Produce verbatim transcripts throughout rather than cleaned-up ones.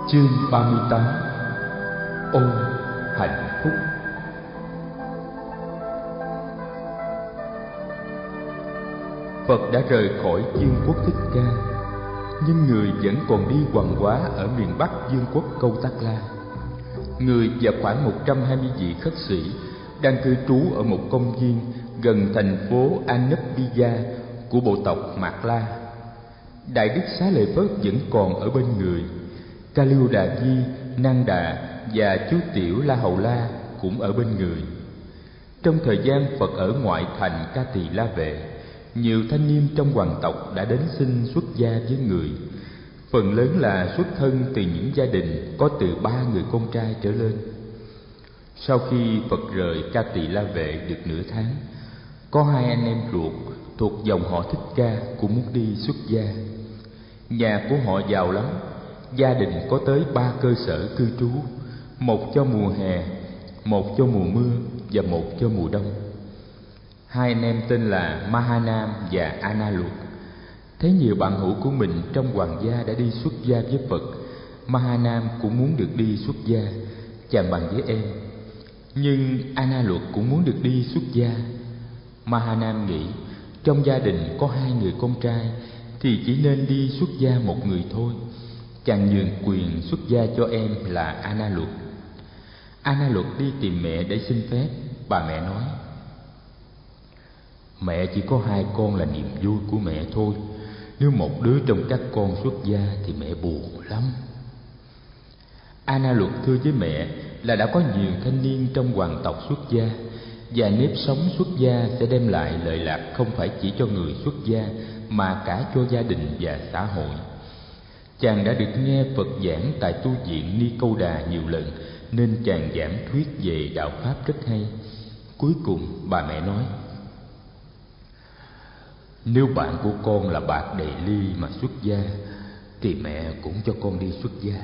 Chương ba mươi tám. Ôm hạnh phúc. Phật đã rời khỏi Dương quốc Thích Ca, nhưng người vẫn còn đi quằn quá ở miền Bắc Dương quốc Câu Tắc La. Người và khoảng một trăm hai mươi vị khất sĩ đang cư trú ở một công viên gần thành phố Annappiya của bộ tộc Mạt La. Đại đức Xá Lợi Phất vẫn còn ở bên người. Ca Liêu Đà Di, Năng Đà và chú Tiểu La Hầu La cũng ở bên người. Trong thời gian Phật ở ngoại thành Ca Tỳ La Vệ, nhiều thanh niên trong hoàng tộc đã đến xin xuất gia với người. Phần lớn là xuất thân từ những gia đình có từ ba người con trai trở lên. Sau khi Phật rời Ca Tỳ La Vệ được nửa tháng, có hai anh em ruột thuộc dòng họ Thích Ca cũng muốn đi xuất gia. Nhà của họ giàu lắm, gia đình có tới ba cơ sở cư trú, một cho mùa hè, một cho mùa mưa và một cho mùa đông. Hai anh em tên là Mahanam và Analuộc. Thấy nhiều bạn hữu của mình trong hoàng gia đã đi xuất gia với Phật, Mahanam cũng muốn được đi xuất gia, chàng bàn với em. Nhưng Analuộc cũng muốn được đi xuất gia. Mahanam nghĩ trong gia đình có hai người con trai thì chỉ nên đi xuất gia một người thôi. Chàng nhường quyền xuất gia cho em là Analuộc. Analuộc đi tìm mẹ để xin phép. Bà mẹ nói: mẹ chỉ có hai con là niềm vui của mẹ thôi. Nếu một đứa trong các con xuất gia thì mẹ buồn lắm. Analuộc thưa với mẹ là đã có nhiều thanh niên trong hoàng tộc xuất gia, và nếp sống xuất gia sẽ đem lại lợi lạc không phải chỉ cho người xuất gia mà cả cho gia đình và xã hội. Chàng đã được nghe Phật giảng tại tu viện Ni Câu Đà nhiều lần, nên chàng giảng thuyết về đạo pháp rất hay. Cuối cùng bà mẹ nói: nếu bạn của con là Bạt Đề Ly mà xuất gia thì mẹ cũng cho con đi xuất gia.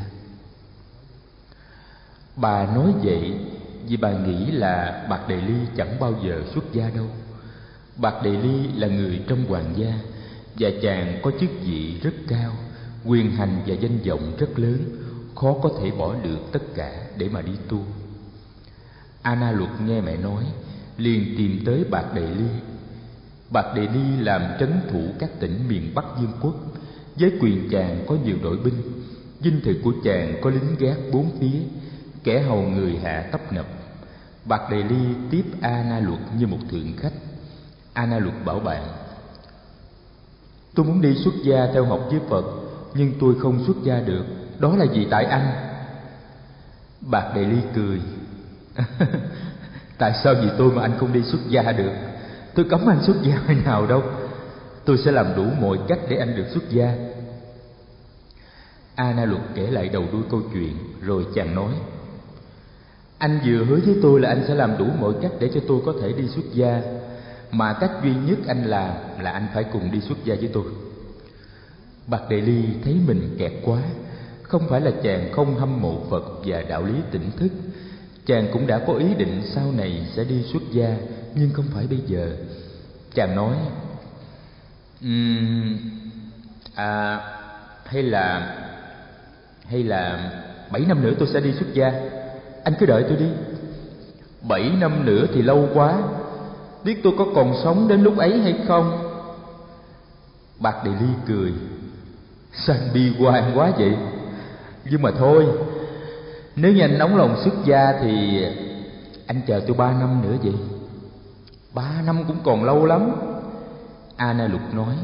Bà nói vậy vì bà nghĩ là Bạt Đề Ly chẳng bao giờ xuất gia đâu. Bạt Đề Ly là người trong hoàng gia, và chàng có chức vị rất cao, quyền hành và danh vọng rất lớn, khó có thể bỏ được tất cả để mà đi tu. Analuộc nghe mẹ nói, liền tìm tới Bạt Đề Ly. Bạt Đề Ly làm trấn thủ các tỉnh miền Bắc Dương quốc. Với quyền chàng có nhiều đội binh, dinh thự của chàng có lính gác bốn phía, kẻ hầu người hạ tấp nập. Bạt Đề Ly tiếp Analuộc như một thượng khách. Analuộc bảo bạn: tôi muốn đi xuất gia theo học với Phật, nhưng tôi không xuất gia được. Đó là vì tại anh. Bạt Đề Ly cười. Tại sao vì tôi mà anh không đi xuất gia được? Tôi cấm anh xuất gia hồi nào đâu. Tôi sẽ làm đủ mọi cách để anh được xuất gia. Analuộc kể lại đầu đuôi câu chuyện, rồi chàng nói: anh vừa hứa với tôi là anh sẽ làm đủ mọi cách để cho tôi có thể đi xuất gia, mà cách duy nhất anh làm là anh phải cùng đi xuất gia với tôi. Bạt Đề Ly thấy mình kẹt quá. Không phải là chàng không hâm mộ Phật và đạo lý tỉnh thức. Chàng cũng đã có ý định sau này sẽ đi xuất gia, nhưng không phải bây giờ. Chàng nói: um, à, hay là hay là bảy năm nữa tôi sẽ đi xuất gia. Anh cứ đợi tôi đi. Bảy năm nữa thì lâu quá, biết tôi có còn sống đến lúc ấy hay không? Bạt Đề Ly cười: sao anh bi quan quá vậy? Nhưng mà thôi, nếu như anh nóng lòng xuất gia thì anh chờ tôi ba năm nữa vậy. Ba năm cũng còn lâu lắm. Analuộc nói: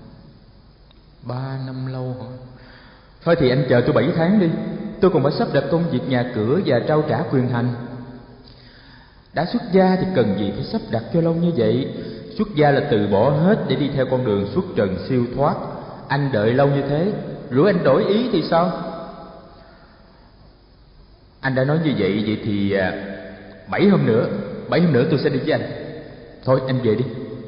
ba năm lâu hả? Thôi thì anh chờ tôi bảy tháng đi. Tôi còn phải sắp đặt công việc nhà cửa và trao trả quyền hành. Đã xuất gia thì cần gì phải sắp đặt cho lâu như vậy? Xuất gia là từ bỏ hết để đi theo con đường xuất trần siêu thoát. Anh đợi lâu như thế, rủi anh đổi ý thì sao? Anh đã nói như vậy, vậy thì bảy hôm nữa Bảy hôm nữa tôi sẽ đi với anh. Thôi anh về đi.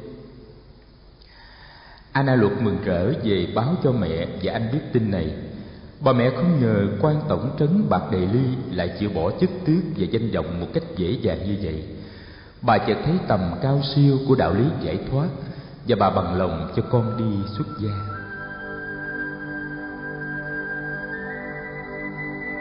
Analuộc mừng rỡ về báo cho mẹ và anh biết tin này. Bà mẹ không ngờ quan tổng trấn Bạt Đề Ly lại chịu bỏ chức tước và danh vọng một cách dễ dàng như vậy. Bà chợt thấy tầm cao siêu của đạo lý giải thoát, và bà bằng lòng cho con đi xuất gia.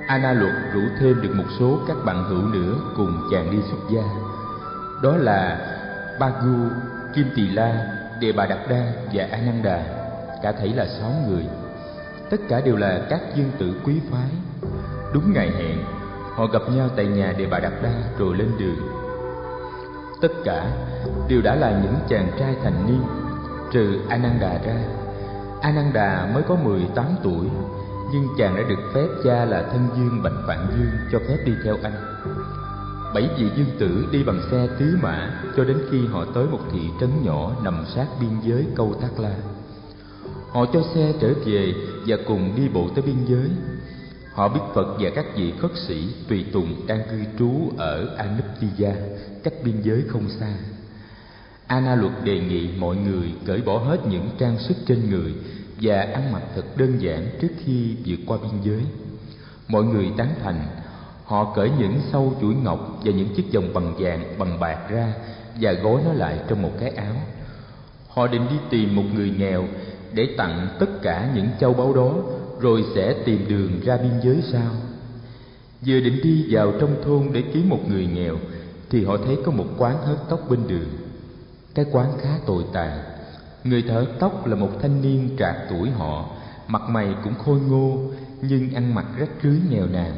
A Na Luật rủ thêm được một số các bạn hữu nữa cùng chàng đi xuất gia. Đó là Bagu, Kim Tỳ La, Đề Bà Đạt Đa và A Nan Đà, cả thảy là sáu người. Tất cả đều là các dương tử quý phái. Đúng ngày hẹn, họ gặp nhau tại nhà Đề Bà Đạt Đa rồi lên đường. Tất cả đều đã là những chàng trai thành niên, trừ A Nan Đà ra. A Nan Đà mới có mười tám tuổi, nhưng chàng đã được phép cha là thân dương Bạch Vạn Dương cho phép đi theo anh. Bảy vị dương tử đi bằng xe tứ mã cho đến khi họ tới một thị trấn nhỏ nằm sát biên giới Câu Tác La. Họ cho xe trở về và cùng đi bộ tới biên giới. Họ biết Phật và các vị khất sĩ tùy tùng đang cư trú ở Anuptiya, cách biên giới không xa. A Na Luật đề nghị mọi người cởi bỏ hết những trang sức trên người và ăn mặc thật đơn giản trước khi vượt qua biên giới. Mọi người tán thành. Họ cởi những sâu chuỗi ngọc và những chiếc vòng bằng vàng, bằng bạc ra và gói nó lại trong một cái áo. Họ định đi tìm một người nghèo để tặng tất cả những châu báu đó, rồi sẽ tìm đường ra biên giới sau. Vừa định đi vào trong thôn để kiếm một người nghèo thì họ thấy có một quán hớt tóc bên đường. Cái quán khá tồi tàn. Người thợ hớt tóc là một thanh niên trạc tuổi họ, mặt mày cũng khôi ngô nhưng ăn mặc rách rưới nghèo nàn.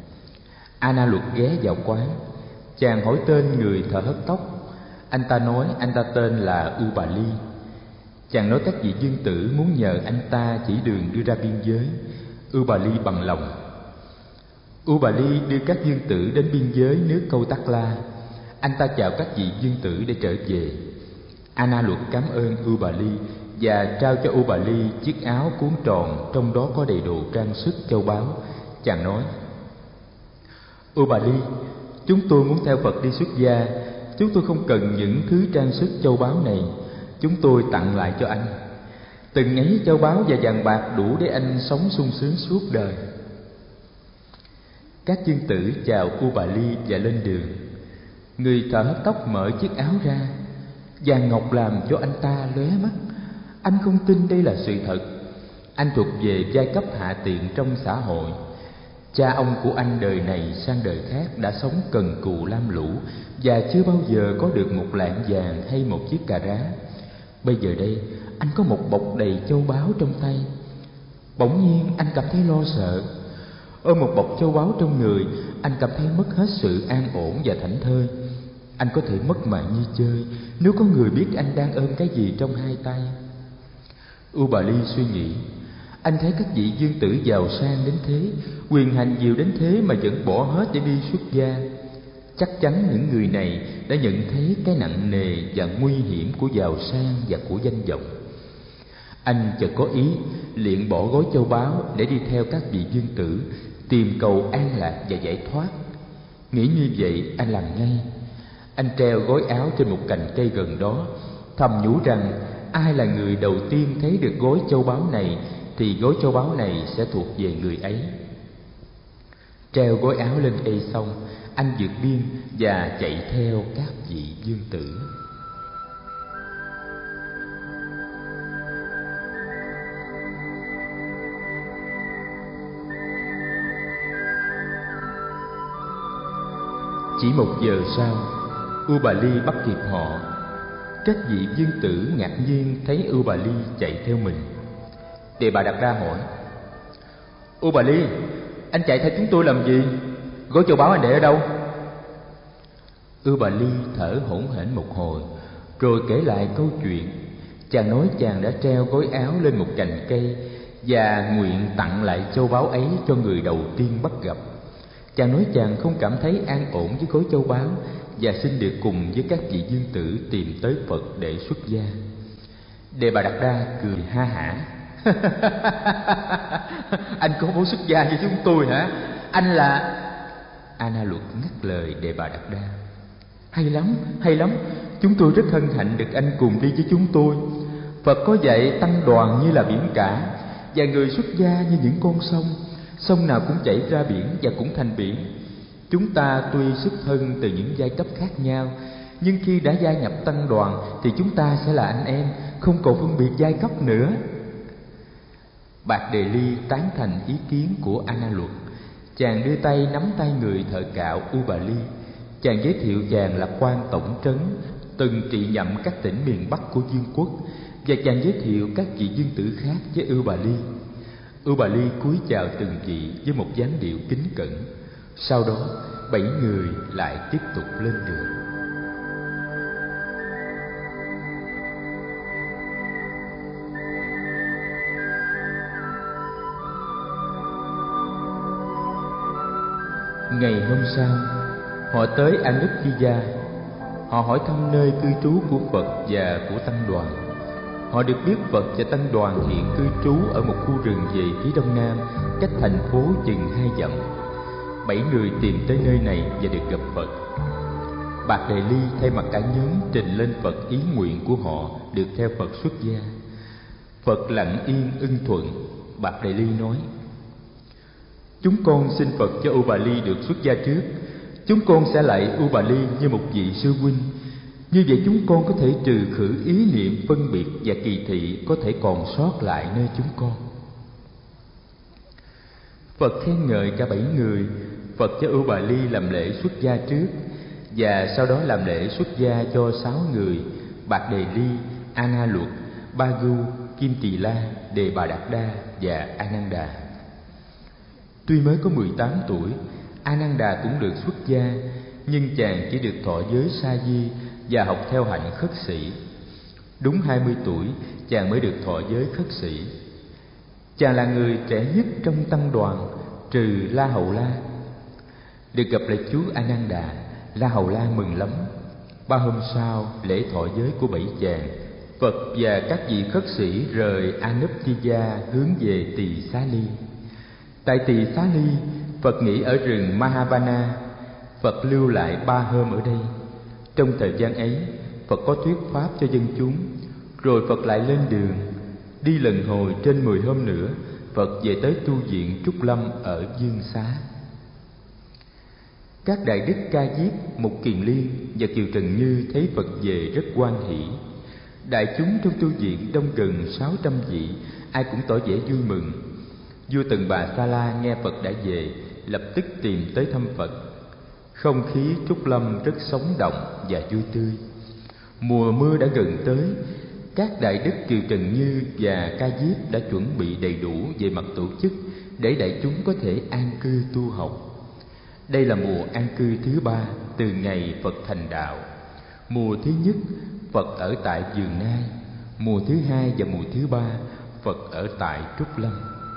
A Na Luật ghé vào quán. Chàng hỏi tên người thợ hớt tóc. Anh ta nói anh ta tên là U Bà Ly. Chàng nói các vị dương tử muốn nhờ anh ta chỉ đường đưa ra biên giới. U Bà Ly bằng lòng. U Bà Ly đưa các dương tử đến biên giới nước Câu Tác La. Anh ta chào các vị dương tử để trở về. A Na Luật cảm ơn U Bà Ly và trao cho U Bà Ly chiếc áo cuốn tròn, trong đó có đầy đủ trang sức châu báu. Chàng nói: U Bà Ly, chúng tôi muốn theo Phật đi xuất gia. Chúng tôi không cần những thứ trang sức châu báu này. Chúng tôi tặng lại cho anh. Từng ấy châu báu và vàng bạc đủ để anh sống sung sướng suốt đời. Các dương tử chào U Bà Ly và lên đường. Người thợ hớt tóc mở chiếc áo ra. Vàng ngọc làm cho anh ta lóe mắt. Anh không tin đây là sự thật. Anh thuộc về giai cấp hạ tiện trong xã hội. Cha ông của anh đời này sang đời khác đã sống cần cù lam lũ và chưa bao giờ có được một lạng vàng hay một chiếc cà rá. Bây giờ đây, anh có một bọc đầy châu báu trong tay. Bỗng nhiên anh cảm thấy lo sợ. Ôm một bọc châu báu trong người, anh cảm thấy mất hết sự an ổn và thảnh thơi. Anh có thể mất mạng như chơi nếu có người biết anh đang ôm cái gì trong hai tay. U Bà Ly suy nghĩ. Anh thấy các vị dương tử giàu sang đến thế, quyền hành nhiều đến thế mà vẫn bỏ hết để đi xuất gia. Chắc chắn những người này đã nhận thấy cái nặng nề và nguy hiểm của giàu sang và của danh vọng. Anh chợt có ý liền bỏ gói châu báu để đi theo các vị dương tử, tìm cầu an lạc và giải thoát. Nghĩ như vậy, anh làm ngay. Anh treo gói áo trên một cành cây gần đó, thầm nhủ rằng ai là người đầu tiên thấy được gói châu báu này thì gói châu báu này sẽ thuộc về người ấy. Treo gói áo lên cây xong, anh vượt biên và chạy theo các vị dương tử. Chỉ một giờ sau, U Bà Ly bắt kịp họ. Các vị dương tử ngạc nhiên thấy U Bà Ly chạy theo mình. Đề Bà Đạt Đa hỏi: U Bà Ly, anh chạy theo chúng tôi làm gì? Gói châu báu anh để ở đâu? U Bà Ly thở hổn hển một hồi, rồi kể lại câu chuyện. Chàng nói chàng đã treo gói áo lên một cành cây và nguyện tặng lại châu báu ấy cho người đầu tiên bắt gặp. Chàng nói chàng không cảm thấy an ổn với gói châu báu và xin được cùng với các vị dương tử tìm tới Phật để xuất gia. Đề Bà Đạt Đa cười ha hả. Anh có muốn xuất gia với chúng tôi hả? Anh là... A Na Luật ngắt lời Đề Bà Đạt Đa. Hay lắm, hay lắm. Chúng tôi rất hân hạnh được anh cùng đi với chúng tôi. Phật có dạy tăng đoàn như là biển cả, và người xuất gia như những con sông. Sông nào cũng chảy ra biển và cũng thành biển. Chúng ta tuy xuất thân từ những giai cấp khác nhau, nhưng khi đã gia nhập tăng đoàn thì chúng ta sẽ là anh em, không còn phân biệt giai cấp nữa. Bạc Đề Ly tán thành ý kiến của A Na Luật. Chàng đưa tay nắm tay người thợ cạo Ubali. Chàng giới thiệu chàng là quan tổng trấn, từng trị nhậm các tỉnh miền Bắc của vương quốc, và chàng giới thiệu các vị vương tử khác với Ubali. Ubali cúi chào từng vị với một dáng điệu kính cẩn. Sau đó, bảy người lại tiếp tục lên đường. Ngày hôm sau, họ tới Anuptiya. Họ hỏi thăm nơi cư trú của Phật và của tăng đoàn. Họ được biết Phật và tăng đoàn hiện cư trú ở một khu rừng về phía đông nam, cách thành phố chừng hai dặm. Bảy người tìm tới nơi này và được gặp Phật. Bạc Đề Ly thay mặt cả nhóm trình lên Phật ý nguyện của họ được theo Phật xuất gia. Phật lặng yên ưng thuận. Bạc Đề Ly nói: Chúng con xin Phật cho Ubali được xuất gia trước. Chúng con sẽ lạy Ubali như một vị sư huynh. Như vậy chúng con có thể trừ khử ý niệm phân biệt và kỳ thị có thể còn sót lại nơi chúng con. Phật khen ngợi cả bảy người. Phật cho Ubali làm lễ xuất gia trước, và sau đó làm lễ xuất gia cho sáu người: Bạc Đề Ly, Ana Luật, Bagu, Kim Tỳ La, Đề Bà Đạt Đa và Ananda. Tuy mới có mười tám tuổi, Ananda cũng được xuất gia, nhưng chàng chỉ được thọ giới sa di và học theo hạnh khất sĩ. Đúng hai mươi tuổi, chàng mới được thọ giới khất sĩ. Chàng là người trẻ nhất trong tăng đoàn, trừ La Hầu La. Được gặp lại chú Ananda, La Hầu La mừng lắm. Ba hôm sau lễ thọ giới của bảy chàng, Phật và các vị khất sĩ rời Anuptiya hướng về Tỳ Xá Ly. Tại Tỳ Xá Ly, Phật nghỉ ở rừng Mahabana. Phật lưu lại ba hôm ở đây. Trong thời gian ấy, Phật có thuyết pháp cho dân chúng, rồi Phật lại lên đường. Đi lần hồi trên mười hôm nữa, Phật về tới tu viện Trúc Lâm ở Dương Xá. Các đại đức Ca Diếp, Mục Kiền Liên và Kiều Trần Như thấy Phật về rất hoan hỷ. Đại chúng trong tu viện đông gần sáu trăm vị, ai cũng tỏ vẻ vui mừng. Vua Tần Bà Sa La nghe Phật đã về, lập tức tìm tới thăm Phật. Không khí Trúc Lâm rất sống động và vui tươi. Mùa mưa đã gần tới. Các đại đức Kiều Trần Như và Ca Diếp đã chuẩn bị đầy đủ về mặt tổ chức để đại chúng có thể an cư tu học. Đây là mùa an cư thứ ba từ ngày Phật thành đạo. Mùa thứ nhất, Phật ở tại Vườn Nai. Mùa thứ hai và mùa thứ ba, Phật ở tại Trúc Lâm.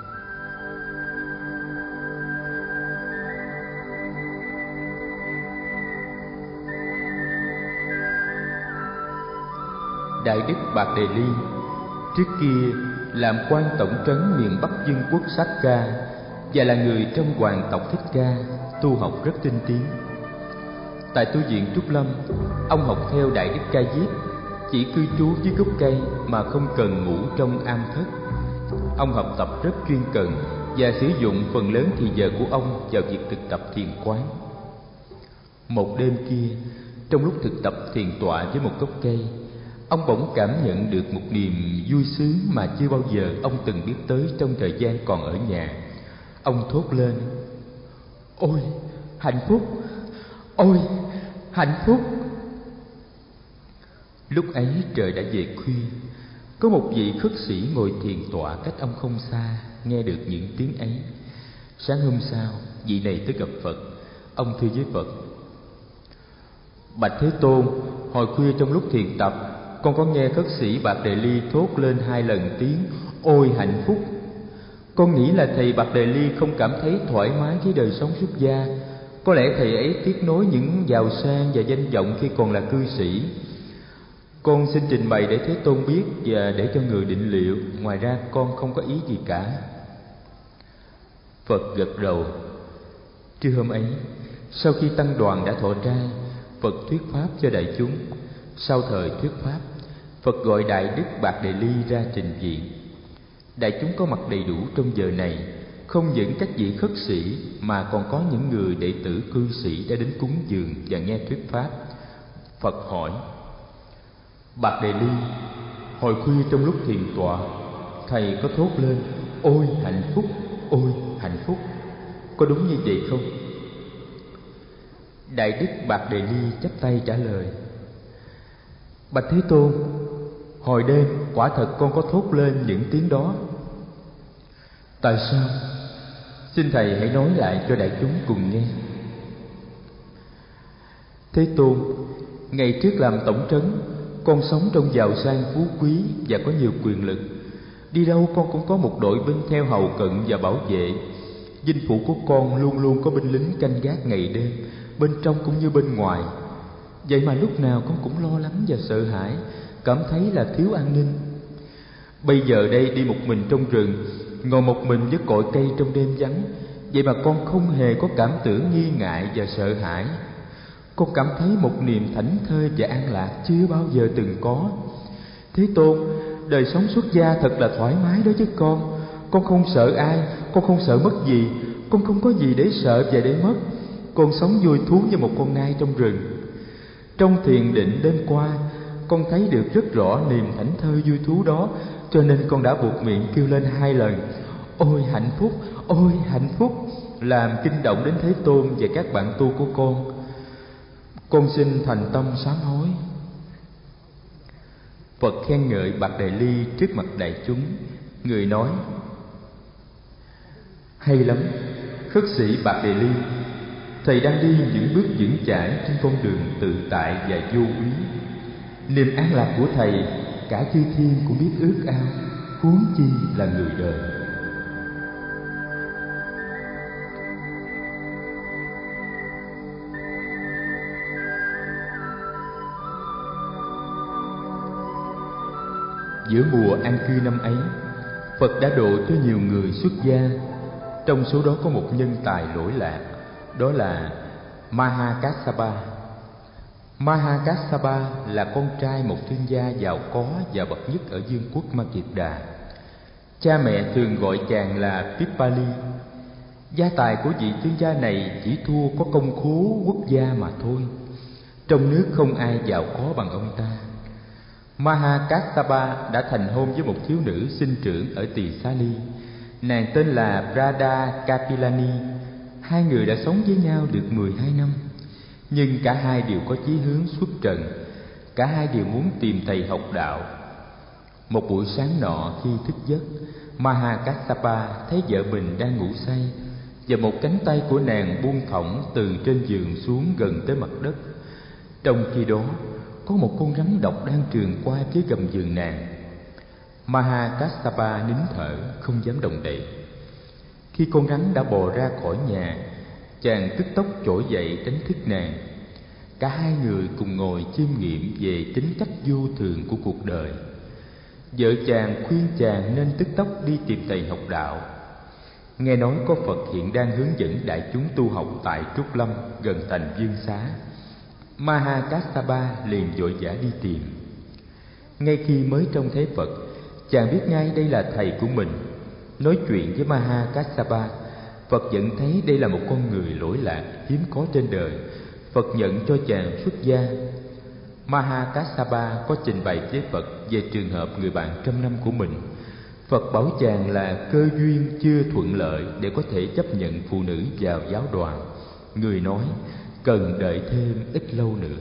Đại đức Bạc Đề Ly trước kia làm quan tổng trấn miền Bắc Vương quốc Sakka và là người trong hoàng tộc Thích Ca, tu học rất tinh tiến. Tại tu viện Trúc Lâm, ông học theo đại đức Ca Diếp, chỉ cư trú dưới gốc cây mà không cần ngủ trong am thất. Ông học tập rất chuyên cần và sử dụng phần lớn thì giờ của ông vào việc thực tập thiền quán. Một đêm kia, trong lúc thực tập thiền tọa với một gốc cây, ông bỗng cảm nhận được một niềm vui sướng mà chưa bao giờ ông từng biết tới trong thời gian còn ở nhà. Ông thốt lên: Ôi, hạnh phúc! Ôi, hạnh phúc! Lúc ấy trời đã về khuya. Có một vị khất sĩ ngồi thiền tọa cách ông không xa, nghe được những tiếng ấy. Sáng hôm sau, vị này tới gặp Phật. Ông thưa với Phật: Bạch Thế Tôn, hồi khuya trong lúc thiền tập, con có nghe khất sĩ Bạc Đề Ly thốt lên hai lần tiếng ôi hạnh phúc. Con nghĩ là thầy Bạc Đề Ly không cảm thấy thoải mái với đời sống xuất gia. Có lẽ thầy ấy tiếc nối những giàu sang và danh vọng khi còn là cư sĩ. Con xin trình bày để Thế Tôn biết và để cho người định liệu. Ngoài ra con không có ý gì cả. Phật gật đầu. Trưa hôm ấy, sau khi tăng đoàn đã thọ trai, Phật thuyết pháp cho đại chúng. Sau thời thuyết pháp, Phật gọi đại đức Bạc Đề Ly ra trình diện. Đại chúng có mặt đầy đủ trong giờ này, không những các vị khất sĩ mà còn có những người đệ tử cư sĩ đã đến cúng dường và nghe thuyết pháp. Phật hỏi: Bạc Đề Ly, hồi khuya trong lúc thiền tọa, thầy có thốt lên ôi hạnh phúc, ôi hạnh phúc. có đúng như vậy không? Đại đức Bạc Đề Ly chắp tay trả lời: Bạch Thế Tôn, hồi đêm quả thật con có thốt lên những tiếng đó. Tại sao? Xin thầy hãy nói lại cho đại chúng cùng nghe. Thế Tôn, ngày trước làm tổng trấn, con sống trong giàu sang phú quý và có nhiều quyền lực. Đi đâu con cũng có một đội binh theo hầu cận và bảo vệ. Dinh phủ của con luôn luôn có binh lính canh gác ngày đêm, bên trong cũng như bên ngoài. Vậy mà lúc nào con cũng lo lắng và sợ hãi, cảm thấy là thiếu an ninh. Bây giờ đây đi một mình trong rừng, ngồi một mình với cội cây trong đêm vắng, vậy mà con không hề có cảm tưởng nghi ngại và sợ hãi. Con cảm thấy một niềm thảnh thơi và an lạc chưa bao giờ từng có. Thế Tôn, đời sống xuất gia thật là thoải mái đối với con. Con không sợ ai, con không sợ mất gì, con không có gì để sợ và để mất. Con sống vui thú như một con nai trong rừng. Trong thiền định đêm qua, con thấy được rất rõ niềm thảnh thơi vui thú đó, cho nên con đã buộc miệng kêu lên hai lần: Ôi hạnh phúc, ôi hạnh phúc, làm kinh động đến Thế Tôn và các bạn tu của con. Con xin thành tâm sám hối. Phật khen ngợi Bạc Đề Ly trước mặt đại chúng. Người nói: Hay lắm, khất sĩ Bạc Đề Ly, thầy đang đi những bước vững chãi trên con đường tự tại và vô úy. Niềm an lạc của thầy cả chư thiên cũng biết ước ao, huống chi là người đời. Giữa mùa an cư năm ấy, Phật đã độ cho nhiều người xuất gia. Trong số đó có một nhân tài lỗi lạc, đó là Mahakassapa. Mahakassapa là con trai một thương gia giàu có và bậc nhất ở vương quốc Ma Kiệt Đà. Cha mẹ thường gọi chàng là Pipali. Gia tài của vị thương gia này chỉ thua có công khố quốc gia mà thôi. Trong nước không ai giàu có bằng ông ta. Mahakassapa đã thành hôn với một thiếu nữ sinh trưởng ở Tỳ Xá Ly. Nàng tên là Radha Kapilani. Hai người đã sống với nhau được mười hai năm. Nhưng cả hai đều có chí hướng xuất trần. Cả hai đều muốn tìm thầy học đạo. Một buổi sáng nọ khi thức giấc, Mahakassapa thấy vợ mình đang ngủ say, và một cánh tay của nàng buông thõng từ trên giường xuống gần tới mặt đất. Trong khi đó, có một con rắn độc đang trườn qua phía gầm giường nàng. Mahakassapa nín thở, không dám động đậy. Khi con rắn đã bò ra khỏi nhà, chàng tức tốc trỗi dậy đánh thức nàng. Cả hai người cùng ngồi chiêm nghiệm về tính cách vô thường của cuộc đời. Vợ chàng khuyên chàng nên tức tốc đi tìm thầy học đạo. Nghe nói có Phật hiện đang hướng dẫn đại chúng tu học tại Trúc Lâm gần thành Dương Xá. Mahakassapa liền vội vã đi tìm. Ngay khi mới trông thấy Phật, chàng biết ngay đây là thầy của mình. Nói chuyện với Mahakassapa, Phật nhận thấy đây là một con người lỗi lạc hiếm có trên đời. Phật nhận cho chàng xuất gia. Mahakassapa có trình bày với Phật về trường hợp người bạn trăm năm của mình. Phật bảo chàng là cơ duyên chưa thuận lợi để có thể chấp nhận phụ nữ vào giáo đoàn. Người nói cần đợi thêm ít lâu nữa.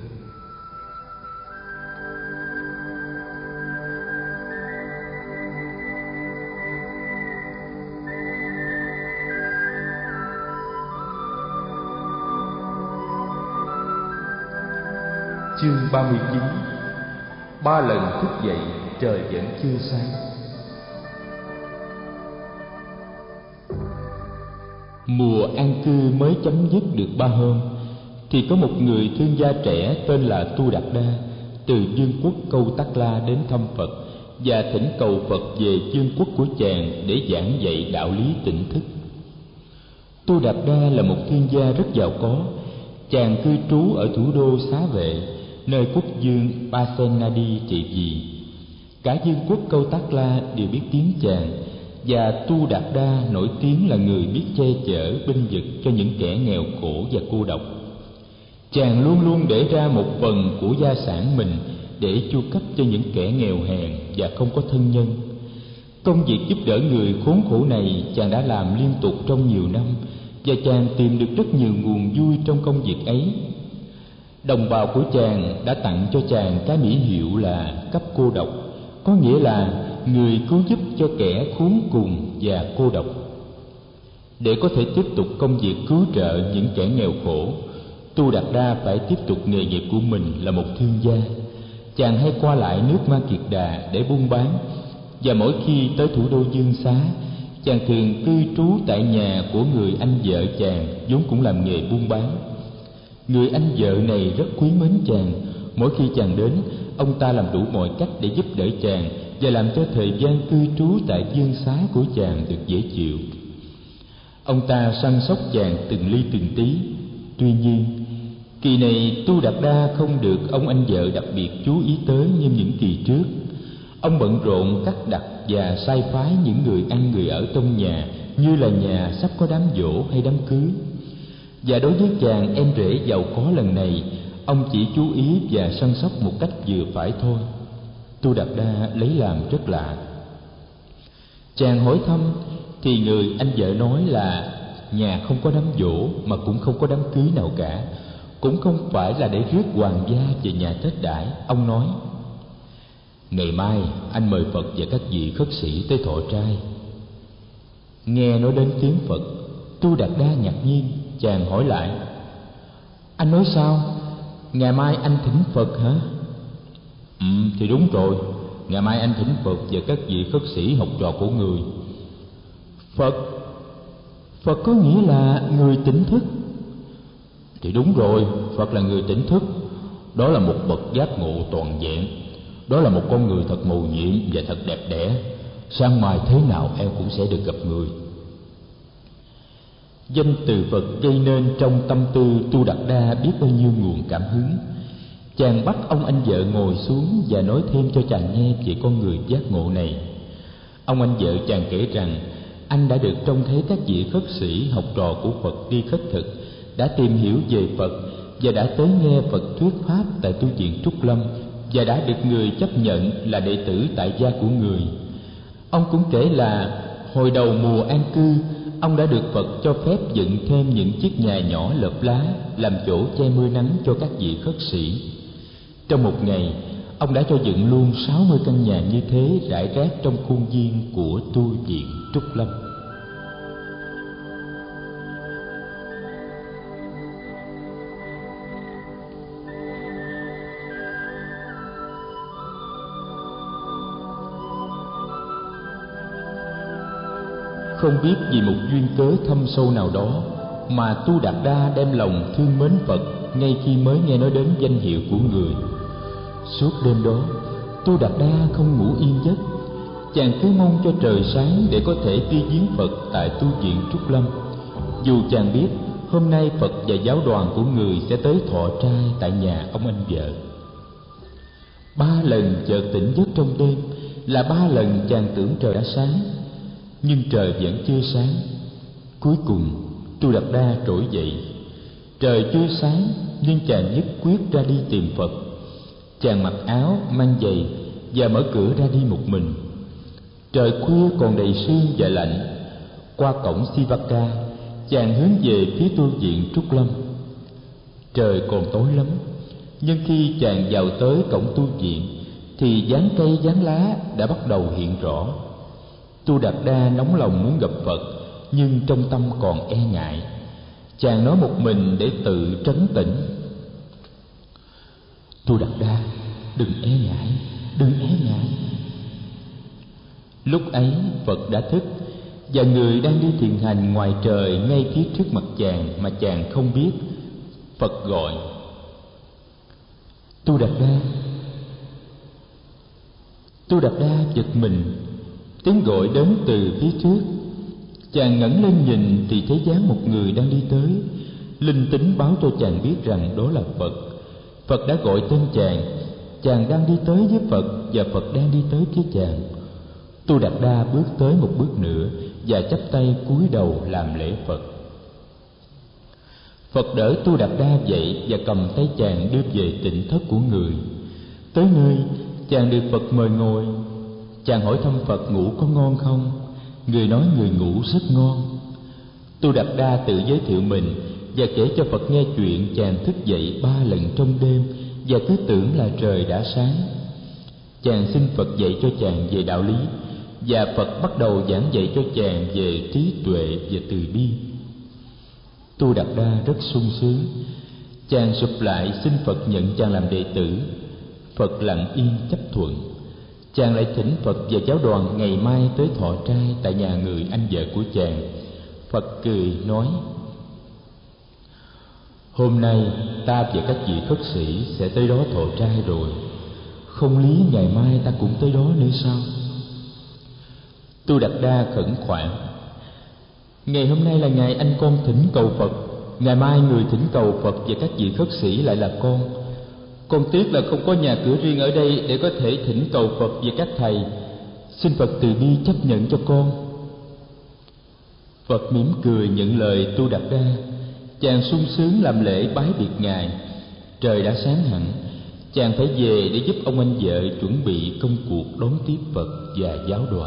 Chương ba mươi chín. Ba lần thức dậy trời vẫn chưa sáng. Mùa an cư mới chấm dứt được ba hôm, thì có một người thương gia trẻ tên là Tu Đạt Đa từ vương quốc Câu Tắc La đến thăm Phật và thỉnh cầu Phật về vương quốc của chàng để giảng dạy đạo lý tỉnh thức. Tu Đạt Đa là một thương gia rất giàu có. Chàng cư trú ở thủ đô Xá Vệ, nơi quốc vương Pasenadi trị vì. Cả vương quốc Câu Tắc La đều biết tiếng chàng, và Tu Đạt Đa nổi tiếng là người biết che chở binh vực cho những kẻ nghèo khổ và cô độc. Chàng luôn luôn để ra một phần của gia sản mình để chu cấp cho những kẻ nghèo hèn và không có thân nhân. Công việc giúp đỡ người khốn khổ này chàng đã làm liên tục trong nhiều năm, và chàng tìm được rất nhiều nguồn vui trong công việc ấy. Đồng bào của chàng đã tặng cho chàng cái mỹ hiệu là cấp cô độc, có nghĩa là người cứu giúp cho kẻ khốn cùng và cô độc. Để có thể tiếp tục công việc cứu trợ những kẻ nghèo khổ, Tu Đạt Đa phải tiếp tục nghề nghiệp của mình là một thương gia. Chàng hay qua lại nước Ma Kiệt Đà để buôn bán, và mỗi khi tới thủ đô Dương Xá, chàng thường cư trú tại nhà của người anh vợ chàng vốn cũng làm nghề buôn bán. Người anh vợ này rất quý mến chàng. Mỗi khi chàng đến, ông ta làm đủ mọi cách để giúp đỡ chàng và làm cho thời gian cư trú tại Dương Xá của chàng được dễ chịu. Ông ta săn sóc chàng từng ly từng tí. Tuy nhiên, kỳ này Tu Đạt Đa không được ông anh vợ đặc biệt chú ý tới như những kỳ trước. Ông bận rộn cắt đặt và sai phái những người ăn người ở trong nhà, như là nhà sắp có đám giỗ hay đám cưới. Và đối với chàng em rể giàu có lần này, ông chỉ chú ý và săn sóc một cách vừa phải thôi. Tu Đạt Đa lấy làm rất lạ. Chàng hỏi thăm thì người anh vợ nói là nhà không có đám giỗ mà cũng không có đám cưới nào cả, cũng không phải là để rước hoàng gia về nhà Tết đãi. Ông nói: ngày mai anh mời Phật và các vị khất sĩ tới thọ trai. Nghe nói đến tiếng Phật, Tu Đạt Đa ngạc nhiên. Chàng hỏi lại: anh nói sao? Ngày mai anh thỉnh Phật hả? Ừ, thì đúng rồi. Ngày mai anh thỉnh Phật và các vị khất sĩ học trò của người. Phật? Phật có nghĩa là người tỉnh thức? Thì đúng rồi, Phật là người tỉnh thức. Đó là một bậc giác ngộ toàn vẹn. Đó là một con người thật mầu nhiệm và thật đẹp đẽ. Sáng mai thế nào em cũng sẽ được gặp người. Danh từ Phật gây nên trong tâm tư Tu Đạt Đa biết bao nhiêu nguồn cảm hứng. Chàng bắt ông anh vợ ngồi xuống và nói thêm cho chàng nghe về con người giác ngộ này. Ông anh vợ chàng kể rằng anh đã được trông thấy các vị khất sĩ học trò của Phật đi khất thực, đã tìm hiểu về Phật và đã tới nghe Phật thuyết pháp tại tu viện Trúc Lâm, và đã được người chấp nhận là đệ tử tại gia của người. Ông cũng kể là hồi đầu mùa an cư, ông đã được Phật cho phép dựng thêm những chiếc nhà nhỏ lợp lá làm chỗ che mưa nắng cho các vị khất sĩ. Trong một ngày, ông đã cho dựng luôn sáu mươi căn nhà như thế rải rác trong khuôn viên của tu viện Trúc Lâm. Không biết vì một duyên cớ thâm sâu nào đó mà Tu Đạt Đa đem lòng thương mến Phật ngay khi mới nghe nói đến danh hiệu của người. Suốt đêm đó, Tu Đạt Đa không ngủ yên giấc. Chàng cứ mong cho trời sáng để có thể đi viếng Phật tại tu viện Trúc Lâm. Dù chàng biết hôm nay Phật và giáo đoàn của người sẽ tới thọ trai tại nhà ông anh vợ. Ba lần chợt tỉnh giấc trong đêm là ba lần chàng tưởng trời đã sáng, nhưng trời vẫn chưa sáng. Cuối cùng Tu Đạt Đa trỗi dậy. Trời chưa sáng nhưng chàng nhất quyết ra đi tìm Phật. Chàng mặc áo, mang giày và mở cửa ra đi một mình. Trời khuya còn đầy sương và lạnh. Qua cổng Sivaka, chàng hướng về phía tu viện Trúc Lâm. Trời còn tối lắm, nhưng khi chàng vào tới cổng tu viện thì dáng cây dáng lá đã bắt đầu hiện rõ. Tu Đạt Đa nóng lòng muốn gặp Phật, nhưng trong tâm còn e ngại. Chàng nói một mình để tự trấn tĩnh: Tu Đạt Đa, đừng e ngại, đừng e ngại. Lúc ấy Phật đã thức, và người đang đi thiền hành ngoài trời ngay phía trước mặt chàng mà chàng không biết. Phật gọi: Tu Đạt Đa. Tu Đạt Đa giật mình. Tiếng gọi đến từ phía trước. Chàng ngẩng lên nhìn thì thấy dáng một người đang đi tới. Linh tính báo cho chàng biết rằng đó là Phật. Phật đã gọi tên chàng. Chàng đang đi tới với Phật và Phật đang đi tới phía chàng. Tu Đạt Đa bước tới một bước nữa và chắp tay cúi đầu làm lễ Phật. Phật đỡ Tu Đạt Đa dậy và cầm tay chàng đưa về tịnh thất của người. Tới nơi, chàng được Phật mời ngồi. Chàng hỏi thăm Phật ngủ có ngon không? Người nói người ngủ rất ngon. Tu Đạt Đa tự giới thiệu mình và kể cho Phật nghe chuyện chàng thức dậy ba lần trong đêm và cứ tưởng là trời đã sáng. Chàng xin Phật dạy cho chàng về đạo lý, và Phật bắt đầu giảng dạy cho chàng về trí tuệ và từ bi. Tu Đạt Đa rất sung sướng. Chàng sụp lại xin Phật nhận chàng làm đệ tử. Phật lặng yên chấp thuận. Chàng lại thỉnh Phật và giáo đoàn ngày mai tới thọ trai tại nhà người anh vợ của chàng. Phật cười nói: hôm nay ta và các vị khất sĩ sẽ tới đó thọ trai rồi, không lý ngày mai ta cũng tới đó nữa sao? Tu Đạt Đa khẩn khoản: ngày hôm nay là ngày anh con thỉnh cầu Phật, ngày mai người thỉnh cầu Phật và các vị khất sĩ lại là con. Con tiếc là không có nhà cửa riêng ở đây để có thể thỉnh cầu Phật và các thầy. Xin Phật từ bi chấp nhận cho con. Phật mỉm cười nhận lời Tu Đạt Đa. Chàng sung sướng làm lễ bái biệt ngài. Trời đã sáng hẳn. Chàng phải về để giúp ông anh vợ chuẩn bị công cuộc đón tiếp Phật và giáo đoàn.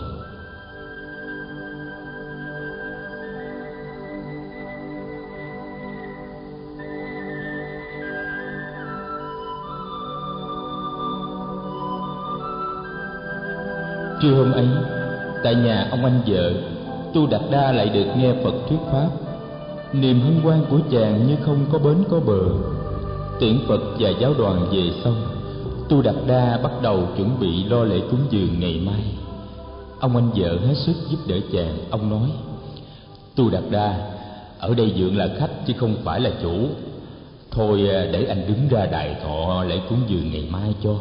Trưa hôm ấy, tại nhà ông anh vợ, Tu Đạt Đa lại được nghe Phật thuyết pháp. Niềm hân hoan của chàng như không có bến có bờ. Tiễn Phật và giáo đoàn về xong, Tu Đạt Đa bắt đầu chuẩn bị lo lễ cúng dường ngày mai. Ông anh vợ hết sức giúp đỡ chàng. Ông nói: Tu Đạt Đa, ở đây dượng là khách chứ không phải là chủ. Thôi để anh đứng ra đại thọ lễ cúng dường ngày mai cho.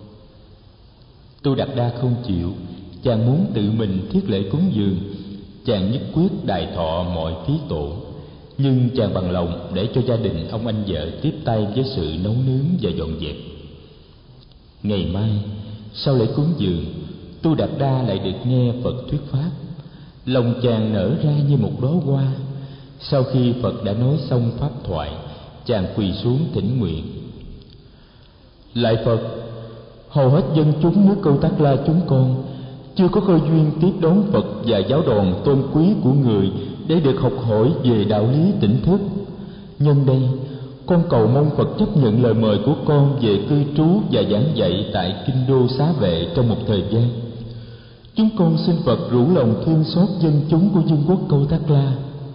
Tu Đạt Đa không chịu. Chàng muốn tự mình thiết lễ cúng dường. Chàng nhất quyết đại thọ mọi phí tổn. Nhưng chàng bằng lòng để cho gia đình ông anh vợ tiếp tay với sự nấu nướng và dọn dẹp. Ngày mai, sau lễ cúng dường, Tu Đạt Đa lại được nghe Phật thuyết pháp. Lòng chàng nở ra như một đóa hoa. Sau khi Phật đã nói xong pháp thoại, chàng quỳ xuống thỉnh nguyện: lạy Phật, hầu hết dân chúng nước Câu Tác La chúng con chưa có cơ duyên tiếp đón Phật và giáo đoàn tôn quý của người để được học hỏi về đạo lý tỉnh thức. Nhân đây, con cầu mong Phật chấp nhận lời mời của con về cư trú và giảng dạy tại kinh đô Xá Vệ trong một thời gian. Chúng con xin Phật rủ lòng thương xót dân chúng của vương quốc Câu Tác La.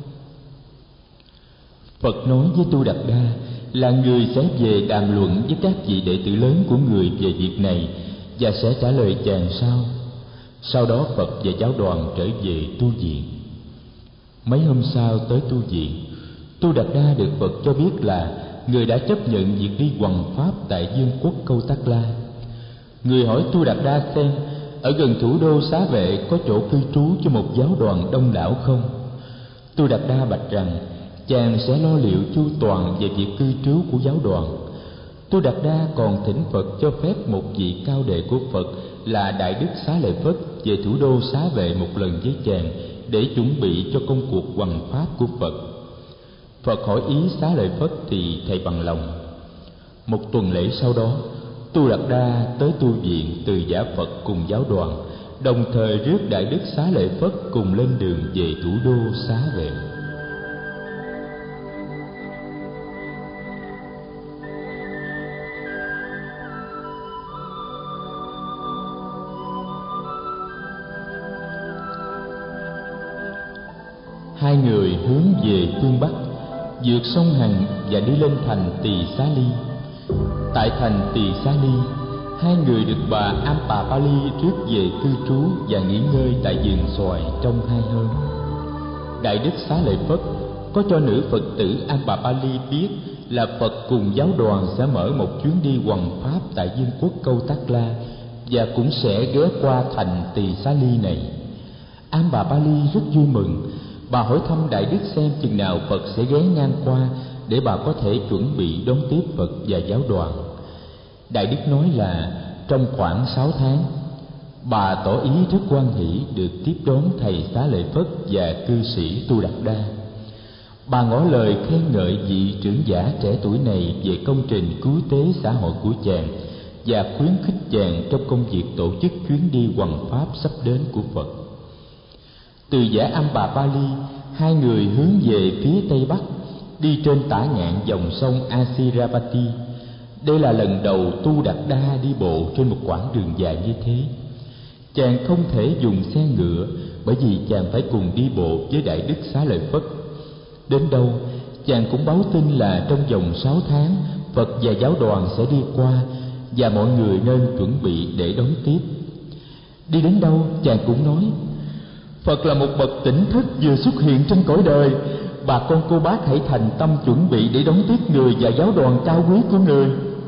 Phật nói với Tu Đạt Đa là người sẽ về đàm luận với các vị đệ tử lớn của người về việc này và sẽ trả lời chàng sau. Sau đó Phật và giáo đoàn trở về tu viện. Mấy hôm sau tới tu viện, Tu Đạt Đa được Phật cho biết là người đã chấp nhận việc đi hoằng pháp tại vương quốc Câu Tác La. Người hỏi Tu Đạt Đa xem ở gần thủ đô Xá Vệ có chỗ cư trú cho một giáo đoàn đông đảo không. Tu Đạt Đa bạch rằng chàng sẽ lo liệu chu toàn về việc cư trú của giáo đoàn. Tu Đạt Đa còn thỉnh Phật cho phép một vị cao đệ của Phật là Đại Đức Xá Lợi Phất về thủ đô Xá Vệ một lần với chàng để chuẩn bị cho công cuộc hoằng pháp của Phật. Phật hỏi ý Xá Lợi Phất thì thầy bằng lòng. Một tuần lễ sau đó, Tu Đạt Đa tới tu viện từ giả Phật cùng giáo đoàn, đồng thời rước Đại Đức Xá Lợi Phất cùng lên đường về thủ đô Xá Vệ. Hai người hướng về phương Bắc, vượt sông Hằng và đi lên thành Tỳ Xá Ly. Tại thành Tỳ Xá Ly, hai người được bà Ampapali rước về cư trú và nghỉ ngơi tại vườn xoài trong hai hôm. Đại Đức Xá Lợi Phất có cho nữ Phật tử Ampapali biết là Phật cùng giáo đoàn sẽ mở một chuyến đi hoằng pháp tại vương quốc Câu Tác La và cũng sẽ ghé qua thành Tỳ Xá Ly này. Ampapali rất vui mừng. Bà hỏi thăm Đại Đức xem chừng nào Phật sẽ ghé ngang qua để bà có thể chuẩn bị đón tiếp Phật và giáo đoàn. Đại Đức nói là trong khoảng sáu tháng. Bà tỏ ý rất hoan hỷ được tiếp đón thầy Xá Lợi Phất và cư sĩ Tu Đạt Đa. Bà ngỏ lời khen ngợi vị trưởng giả trẻ tuổi này về công trình cứu tế xã hội của chàng và khuyến khích chàng trong công việc tổ chức chuyến đi hoằng pháp sắp đến của Phật. Từ giả Ampapali, hai người hướng về phía tây bắc, đi trên tả ngạn dòng sông Asiravati. Đây là lần đầu Tu Đạt Đa đi bộ trên một quãng đường dài như thế. Chàng không thể dùng xe ngựa, bởi vì chàng phải cùng đi bộ với Đại Đức Xá Lợi Phất. Đến đâu, chàng cũng báo tin là trong vòng sáu tháng, Phật và giáo đoàn sẽ đi qua, và mọi người nên chuẩn bị để đón tiếp. Đi đến đâu, chàng cũng nói: Phật là một bậc tỉnh thức vừa xuất hiện trên cõi đời. Bà con cô bác hãy thành tâm chuẩn bị để đón tiếp người và giáo đoàn cao quý của người.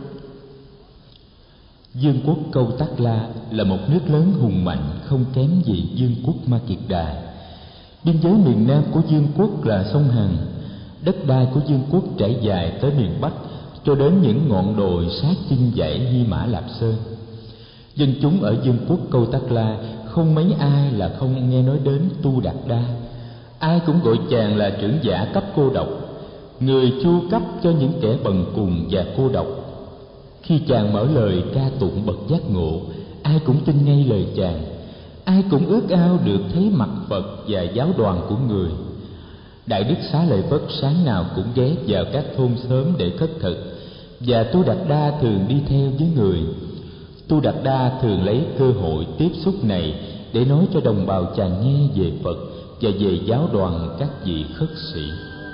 Vương quốc Câu Tắc La là một nước lớn hùng mạnh, không kém gì vương quốc Ma Kiệt Đà. Biên giới miền nam của vương quốc là sông Hằng. Đất đai của vương quốc trải dài tới miền bắc, cho đến những ngọn đồi sát chân dãy Hy Mã Lạp Sơn. Dân chúng ở vương quốc Câu Tắc La không mấy ai là không nghe nói đến Tu Đạt Đa. Ai cũng gọi chàng là trưởng giả cấp cô độc, người chu cấp cho những kẻ bần cùng và cô độc. Khi chàng mở lời ca tụng bậc giác ngộ, ai cũng tin ngay lời chàng. Ai cũng ước ao được thấy mặt Phật và giáo đoàn của người. Đại Đức Xá Lợi Phất sáng nào cũng ghé vào các thôn xóm để khất thực, và Tu Đạt Đa thường đi theo với người. Tu Đạt Đa thường lấy cơ hội tiếp xúc này để nói cho đồng bào chàng nghe về Phật và về giáo đoàn các vị khất sĩ.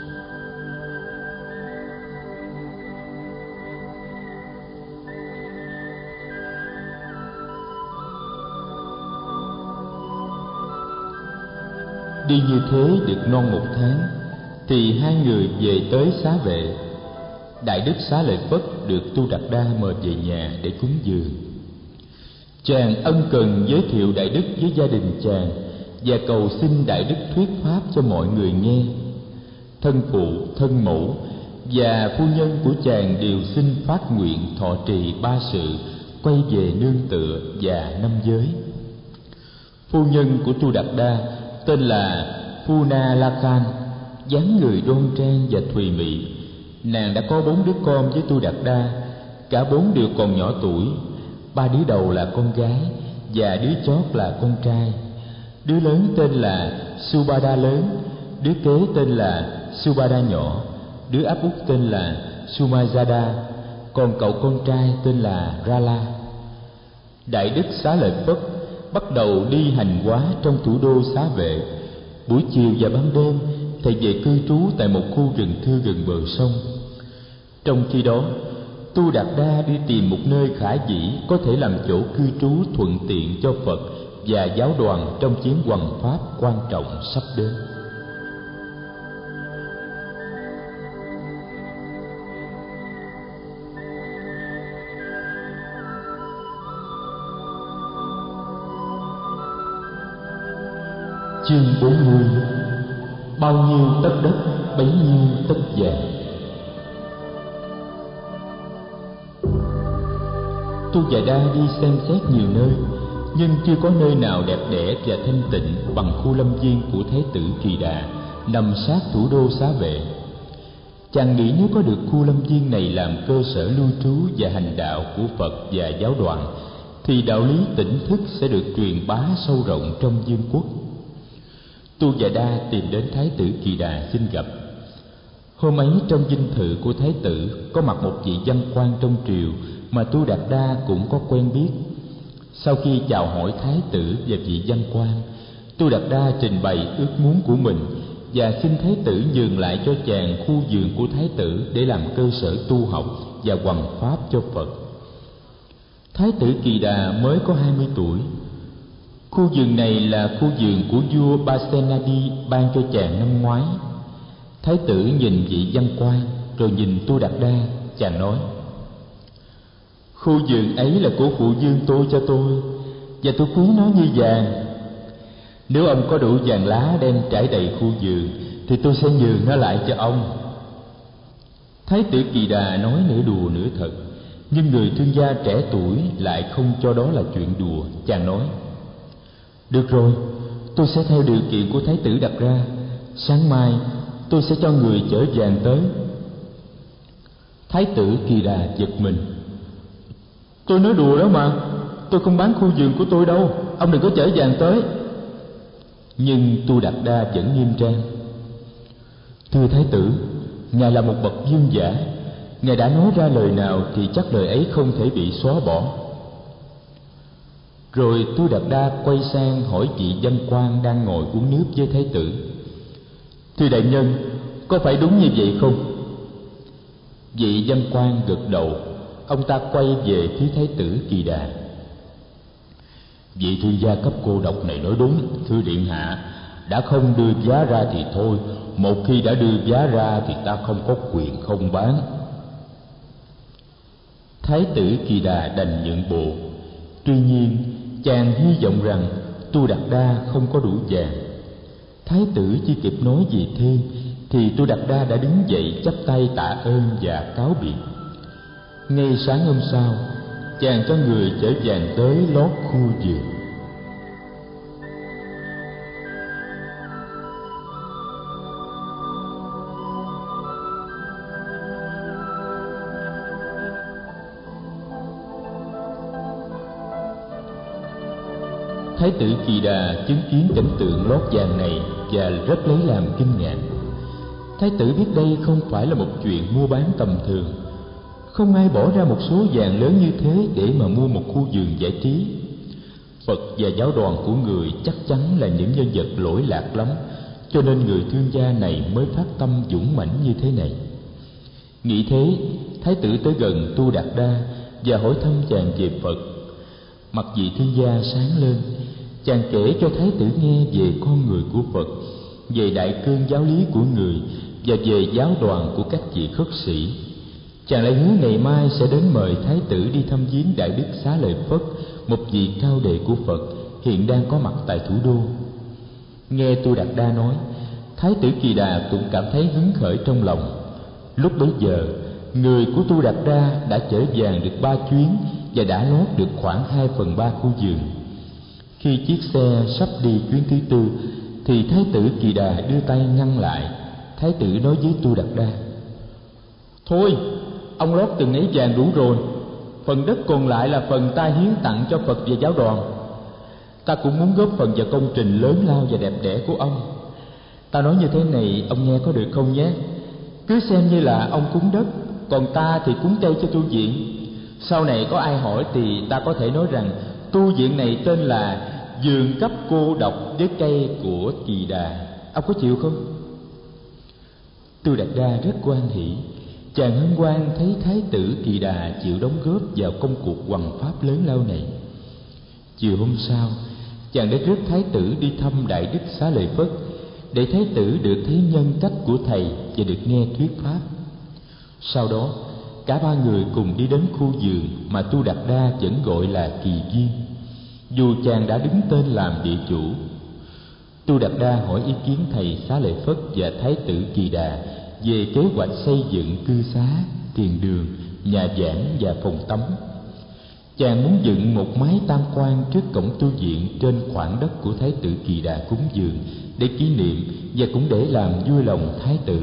Đi như thế được non một tháng, thì hai người về tới Xá Vệ. Đại Đức Xá Lợi Phất được Tu Đạt Đa mời về nhà để cúng dường. Chàng ân cần giới thiệu Đại Đức với gia đình chàng và cầu xin Đại Đức thuyết pháp cho mọi người nghe. Thân phụ, thân mẫu và phu nhân của chàng đều xin phát nguyện thọ trì ba sự, quay về nương tựa và năm giới. Phu nhân của Tu Đạt Đa tên là Phuna Lakan, dáng người đoan trang và thùy mị. Nàng đã có bốn đứa con với Tu Đạt Đa, cả bốn đều còn nhỏ tuổi. Ba đứa đầu là con gái và đứa chót là con trai. Đứa lớn tên là Subhada lớn, đứa kế tên là Subhada nhỏ, đứa áp út tên là Sumajada, còn cậu con trai tên là Rala. Đại Đức Xá Lợi Phất bắt đầu đi hành hóa trong thủ đô Xá Vệ. Buổi chiều và ban đêm, thầy về cư trú tại một khu rừng thưa gần bờ sông. Trong khi đó, Tu Đạt Đa đi tìm một nơi khả dĩ có thể làm chỗ cư trú thuận tiện cho Phật và giáo đoàn trong chuyến hoằng pháp quan trọng sắp đến. Chương bốn mươi. Bao nhiêu tất đất, bấy nhiêu tất vàng. Tu Già Đa đi xem xét nhiều nơi, nhưng chưa có nơi nào đẹp đẽ và thanh tịnh bằng khu lâm viên của Thái tử Kỳ Đà, nằm sát thủ đô Xá Vệ. Chàng nghĩ nếu có được khu lâm viên này làm cơ sở lưu trú và hành đạo của Phật và giáo đoàn, thì đạo lý tỉnh thức sẽ được truyền bá sâu rộng trong vương quốc. Tu Già Đa tìm đến Thái tử Kỳ Đà xin gặp. Hôm ấy trong dinh thự của Thái tử có mặt một vị văn quan trong triều mà Tu Đạt Đa cũng có quen biết. Sau khi chào hỏi Thái tử và vị văn quan, Tu Đạt Đa trình bày ước muốn của mình và xin Thái tử nhường lại cho chàng khu vườn của Thái tử để làm cơ sở tu học và hoằng pháp cho Phật. Thái tử Kỳ Đà mới có hai mươi tuổi. Khu vườn này là khu vườn của vua Pasenadi ban cho chàng năm ngoái. Thái tử nhìn vị văn quan rồi nhìn Tu Đạt Đa, chàng nói: Khu vườn ấy là của phụ vương tôi cho tôi, và tôi quý nó như vàng. Nếu ông có đủ vàng lá đem trải đầy khu vườn, thì tôi sẽ nhường nó lại cho ông. Thái tử Kỳ Đà nói nửa đùa nửa thật, nhưng người thương gia trẻ tuổi lại không cho đó là chuyện đùa. Chàng nói: Được rồi, tôi sẽ theo điều kiện của Thái tử đặt ra. Sáng mai tôi sẽ cho người chở vàng tới. Thái tử Kỳ Đà giật mình: Tôi nói đùa đó mà, tôi không bán khu vườn của tôi đâu, ông đừng có chở vàng tới. Nhưng Tu Đạt Đa vẫn nghiêm trang: Thưa Thái tử, Ngài là một bậc vương giả. Ngài đã nói ra lời nào thì chắc lời ấy không thể bị xóa bỏ. Rồi Tu Đạt Đa quay sang hỏi vị văn quan đang ngồi uống nước với Thái tử: Thưa đại nhân, có phải đúng như vậy không? Vị văn quan gật đầu. Ông ta quay về phía Thái tử Kỳ Đà: Vị thương gia cấp cô độc này nói đúng, thưa điện hạ. Đã không đưa giá ra thì thôi, một khi đã đưa giá ra thì ta không có quyền không bán. Thái tử Kỳ Đà đành nhượng bộ. Tuy nhiên chàng hy vọng rằng Tu Đạt Đa không có đủ vàng. Thái tử chỉ kịp nói gì thêm thì Tu Đạt Đa đã đứng dậy chắp tay tạ ơn và cáo biệt. Ngay sáng hôm sau, chàng cho người chở vàng tới lót khu giường. Thái tử Kỳ Đà chứng kiến cảnh tượng lót vàng này và rất lấy làm kinh ngạc. Thái tử biết đây không phải là một chuyện mua bán tầm thường. Không ai bỏ ra một số vàng lớn như thế để mà mua một khu vườn giải trí. Phật và giáo đoàn của người chắc chắn là những nhân vật lỗi lạc lắm, cho nên người thương gia này mới phát tâm dũng mãnh như thế này. Nghĩ thế, Thái tử tới gần Tu Đạt Đa và hỏi thăm chàng về Phật. Mặt vị thương gia sáng lên. Chàng kể cho Thái tử nghe về con người của Phật, về đại cương giáo lý của người và về giáo đoàn của các vị khất sĩ. Chàng lại hứa ngày mai sẽ đến mời Thái tử đi thăm viếng Đại Đức Xá Lợi Phất, một vị cao đệ của Phật hiện đang có mặt tại thủ đô. Nghe Tu Đạt Đa nói, Thái tử Kỳ Đà cũng cảm thấy hứng khởi trong lòng. Lúc bấy giờ, người của Tu Đạt Đa đã chở vàng được ba chuyến và đã lót được khoảng hai phần ba khu vườn. Khi chiếc xe sắp đi chuyến thứ tư thì Thái tử Kỳ Đà đưa tay ngăn lại. Thái tử nói với Tu Đạt Đa: Thôi, ông lót từng ấy vàng đủ rồi. Phần đất còn lại là phần ta hiến tặng cho Phật và giáo đoàn. Ta cũng muốn góp phần vào công trình lớn lao và đẹp đẽ của ông. Ta nói như thế này, ông nghe có được không nhé? Cứ xem như là ông cúng đất, còn ta thì cúng cây cho tu viện. Sau này có ai hỏi thì ta có thể nói rằng tu viện này tên là Vườn Cấp Cô Độc với cây của Kỳ Đà. Ông có chịu không? Tu Đạt Đa rất hoan hỉ. Chàng hân hoan thấy Thái tử Kỳ Đà chịu đóng góp vào công cuộc hoằng pháp lớn lao này. Chiều hôm sau, chàng đã rước Thái tử đi thăm Đại Đức Xá Lợi Phất, để Thái tử được thấy nhân cách của thầy và được nghe thuyết pháp. Sau đó, cả ba người cùng đi đến khu vườn mà Tu Đạt Đa vẫn gọi là Kỳ Viên, dù chàng đã đứng tên làm địa chủ. Tu Đạt Đa hỏi ý kiến thầy Xá Lợi Phất và Thái tử Kỳ Đà về kế hoạch xây dựng cư xá, thiền đường, nhà giảng và phòng tắm. Chàng muốn dựng một mái tam quan trước cổng tu viện trên khoảng đất của Thái tử Kỳ Đà cúng dường để kỷ niệm và cũng để làm vui lòng Thái tử.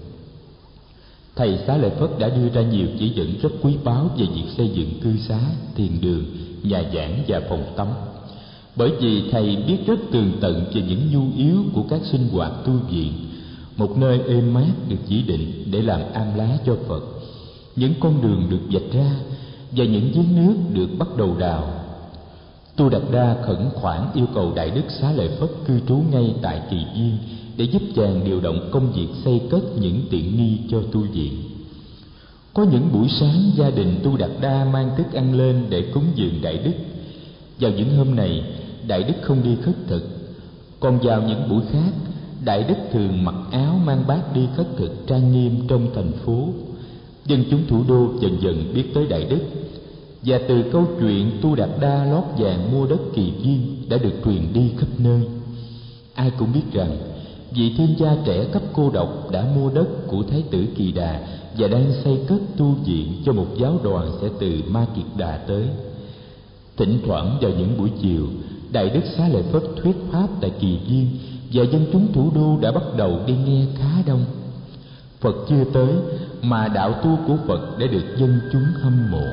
Thầy Xá Lợi Phất đã đưa ra nhiều chỉ dẫn rất quý báu về việc xây dựng cư xá, thiền đường, nhà giảng và phòng tắm. Bởi vì thầy biết rất tường tận về những nhu yếu của các sinh hoạt tu viện, một nơi êm mát được chỉ định để làm am lá cho Phật, những con đường được vạch ra và những giếng nước được bắt đầu đào. Tu Đạt Đa khẩn khoản yêu cầu Đại Đức Xá Lợi Phất cư trú ngay tại Kỳ Viên để giúp chàng điều động công việc xây cất những tiện nghi cho tu viện. Có những buổi sáng gia đình Tu Đạt Đa mang thức ăn lên để cúng dường Đại Đức. Vào những hôm này, Đại Đức không đi khất thực, còn vào những buổi khác, Đại Đức thường mặc áo mang bát đi khất thực trang nghiêm trong thành phố. Dân chúng thủ đô dần dần biết tới Đại Đức, và từ câu chuyện Tu Đạt Đa lót vàng mua đất Kỳ Viên đã được truyền đi khắp nơi. Ai cũng biết rằng vị thiên gia trẻ cấp cô độc đã mua đất của Thái tử Kỳ Đà và đang xây cất tu viện cho một giáo đoàn sẽ từ Ma Kiệt Đà tới. Thỉnh thoảng vào những buổi chiều, Đại Đức Xá Lợi Phất thuyết pháp tại Kỳ Viên và dân chúng thủ đô đã bắt đầu đi nghe khá đông. Phật chưa tới mà đạo tu của Phật đã được dân chúng hâm mộ.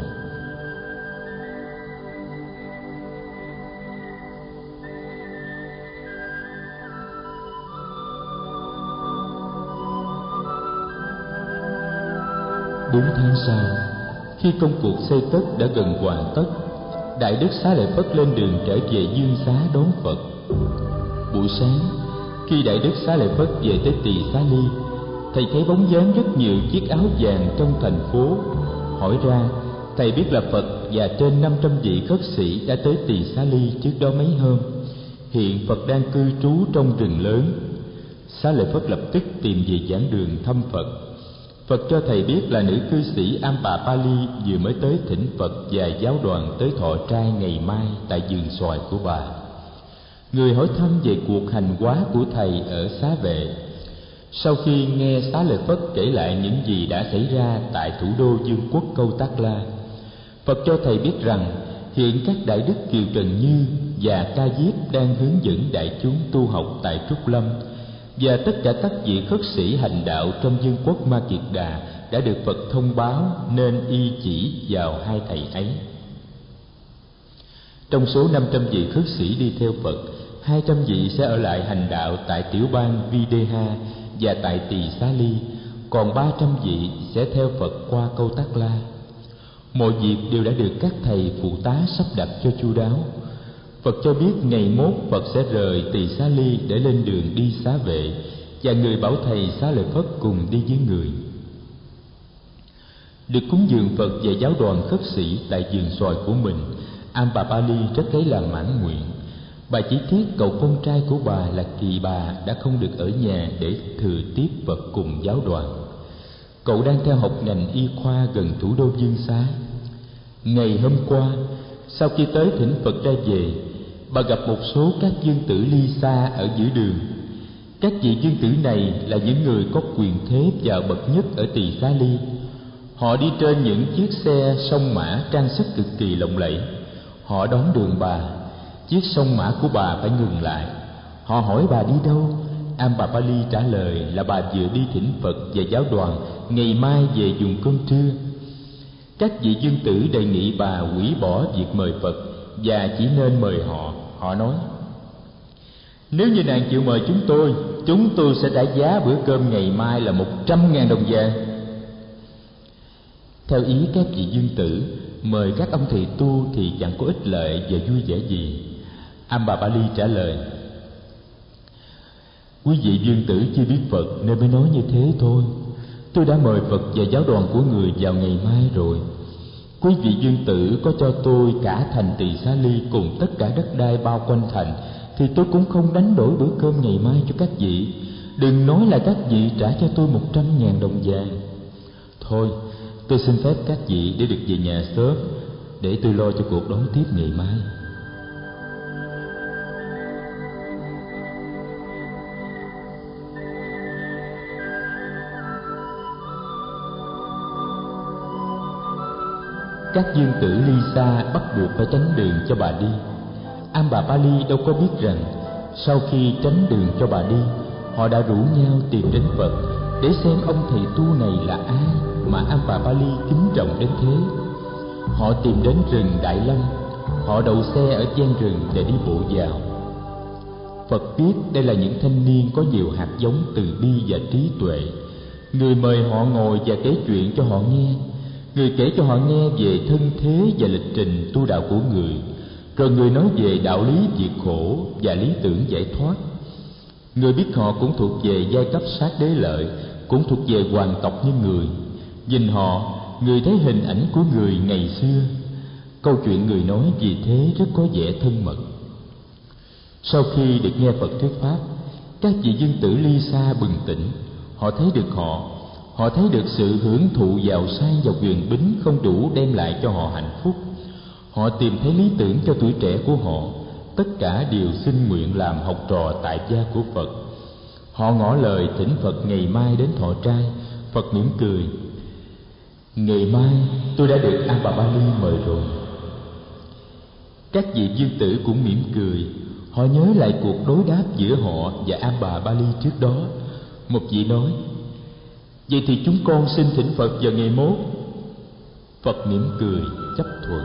bốn tháng sau, khi công cuộc xây cất đã gần hoàn tất, Đại Đức Xá Lợi Phất lên đường trở về Dương Xá đón Phật. Buổi sáng, khi Đại Đức Xá Lợi Phất về tới Tỳ Xá Ly, thầy thấy bóng dáng rất nhiều chiếc áo vàng trong thành phố. Hỏi ra, thầy biết là Phật và trên năm trăm vị khất sĩ đã tới Tỳ Xá Ly trước đó mấy hôm. Hiện Phật đang cư trú trong rừng lớn. Xá Lợi Phất lập tức tìm về giảng đường thăm Phật. Phật cho thầy biết là nữ cư sĩ Ambapali vừa mới tới thỉnh Phật và giáo đoàn tới thọ trai ngày mai tại vườn xoài của bà. Người hỏi thăm về cuộc hành hóa của thầy ở Xá Vệ. Sau khi nghe Xá Lợi Phất kể lại những gì đã xảy ra tại thủ đô vương quốc Câu Tác La, Phật cho thầy biết rằng hiện các đại đức Kiều Trần Như và Ca Diếp đang hướng dẫn đại chúng tu học tại Trúc Lâm, và tất cả các vị khất sĩ hành đạo trong vương quốc Ma Kiệt Đà đã được Phật thông báo nên y chỉ vào hai thầy ấy. Trong số năm trăm vị khất sĩ đi theo Phật, hai trăm vị sẽ ở lại hành đạo tại tiểu bang Videha và tại Tỳ Xá Ly, còn ba trăm vị sẽ theo Phật qua Câu Tác La. Mọi việc đều đã được các thầy phụ tá sắp đặt cho chu đáo. Phật cho biết ngày mốt Phật sẽ rời Tỳ Xá Ly để lên đường đi Xá Vệ, và người bảo thầy Xá Lợi Phất cùng đi với người. Được cúng dường Phật và giáo đoàn khất sĩ tại vườn xoài của mình, Ambapali rất lấy làm mãn nguyện. Bà chỉ tiếc cậu con trai của bà là Kỳ Bà đã không được ở nhà để thừa tiếp Phật cùng giáo đoàn. Cậu đang theo học ngành y khoa gần thủ đô Dương Xá. Ngày hôm qua, sau khi tới thỉnh Phật ra về, bà gặp một số các dương tử ly xa ở giữa đường. Các vị dương tử này là những người có quyền thế và bậc nhất ở Tỳ Xá Ly. Họ đi trên những chiếc xe sông mã trang sức cực kỳ lộng lẫy. Họ đón đường bà. Chiếc sông mã của bà phải ngừng lại. Họ hỏi bà đi đâu. Ambapali trả lời là bà vừa đi thỉnh Phật và giáo đoàn ngày mai về dùng cơm trưa. Các vị dương tử đề nghị bà hủy bỏ việc mời Phật và chỉ nên mời họ. Họ nói: nếu như nàng chịu mời chúng tôi, chúng tôi sẽ trả giá bữa cơm ngày mai là một trăm ngàn đồng vàng. Theo ý các vị dương tử, mời các ông thầy tu thì chẳng có ích lợi và vui vẻ gì. Ambapali trả lời: quý vị dương tử chưa biết Phật nên mới nói như thế thôi. Tôi đã mời Phật và giáo đoàn của người vào ngày mai rồi. Quý vị dương tử có cho tôi cả thành Tỳ Xá Ly cùng tất cả đất đai bao quanh thành, thì tôi cũng không đánh đổi bữa cơm ngày mai cho các vị. Đừng nói là các vị trả cho tôi một trăm ngàn đồng vàng. Thôi, tôi xin phép các vị để được về nhà sớm, để tôi lo cho cuộc đón tiếp ngày mai. Các dương tử ly xa bắt buộc phải tránh đường cho bà đi. Ambapali đâu có biết rằng sau khi tránh đường cho bà đi, họ đã rủ nhau tìm đến Phật để xem ông thầy tu này là ai mà Ambapali kính trọng đến thế. Họ tìm đến rừng Đại Lâm. Họ đậu xe ở gian rừng để đi bộ vào. Phật biết đây là những thanh niên có nhiều hạt giống từ bi và trí tuệ. Người mời họ ngồi và kể chuyện cho họ nghe. Người kể cho họ nghe về thân thế và lịch trình tu đạo của người, rồi người nói về đạo lý diệt khổ và lý tưởng giải thoát. Người biết họ cũng thuộc về giai cấp sát đế lợi, cũng thuộc về hoàng tộc như người. Nhìn họ, người thấy hình ảnh của người ngày xưa. Câu chuyện người nói vì thế rất có vẻ thân mật. Sau khi được nghe Phật thuyết pháp, các vị dương tử ly xa bừng tỉnh. Họ thấy được họ Họ thấy được sự hưởng thụ giàu sang và quyền bính không đủ đem lại cho họ hạnh phúc. Họ tìm thấy lý tưởng cho tuổi trẻ của họ. Tất cả đều xin nguyện làm học trò tại gia của Phật. Họ ngỏ lời thỉnh Phật ngày mai đến thọ trai. Phật mỉm cười: ngày mai tôi đã được Ambapali mời rồi. Các vị dương tử cũng mỉm cười. Họ nhớ lại cuộc đối đáp giữa họ và Ambapali trước đó. Một vị nói: vậy thì chúng con xin thỉnh Phật vào ngày mốt. Phật mỉm cười chấp thuận.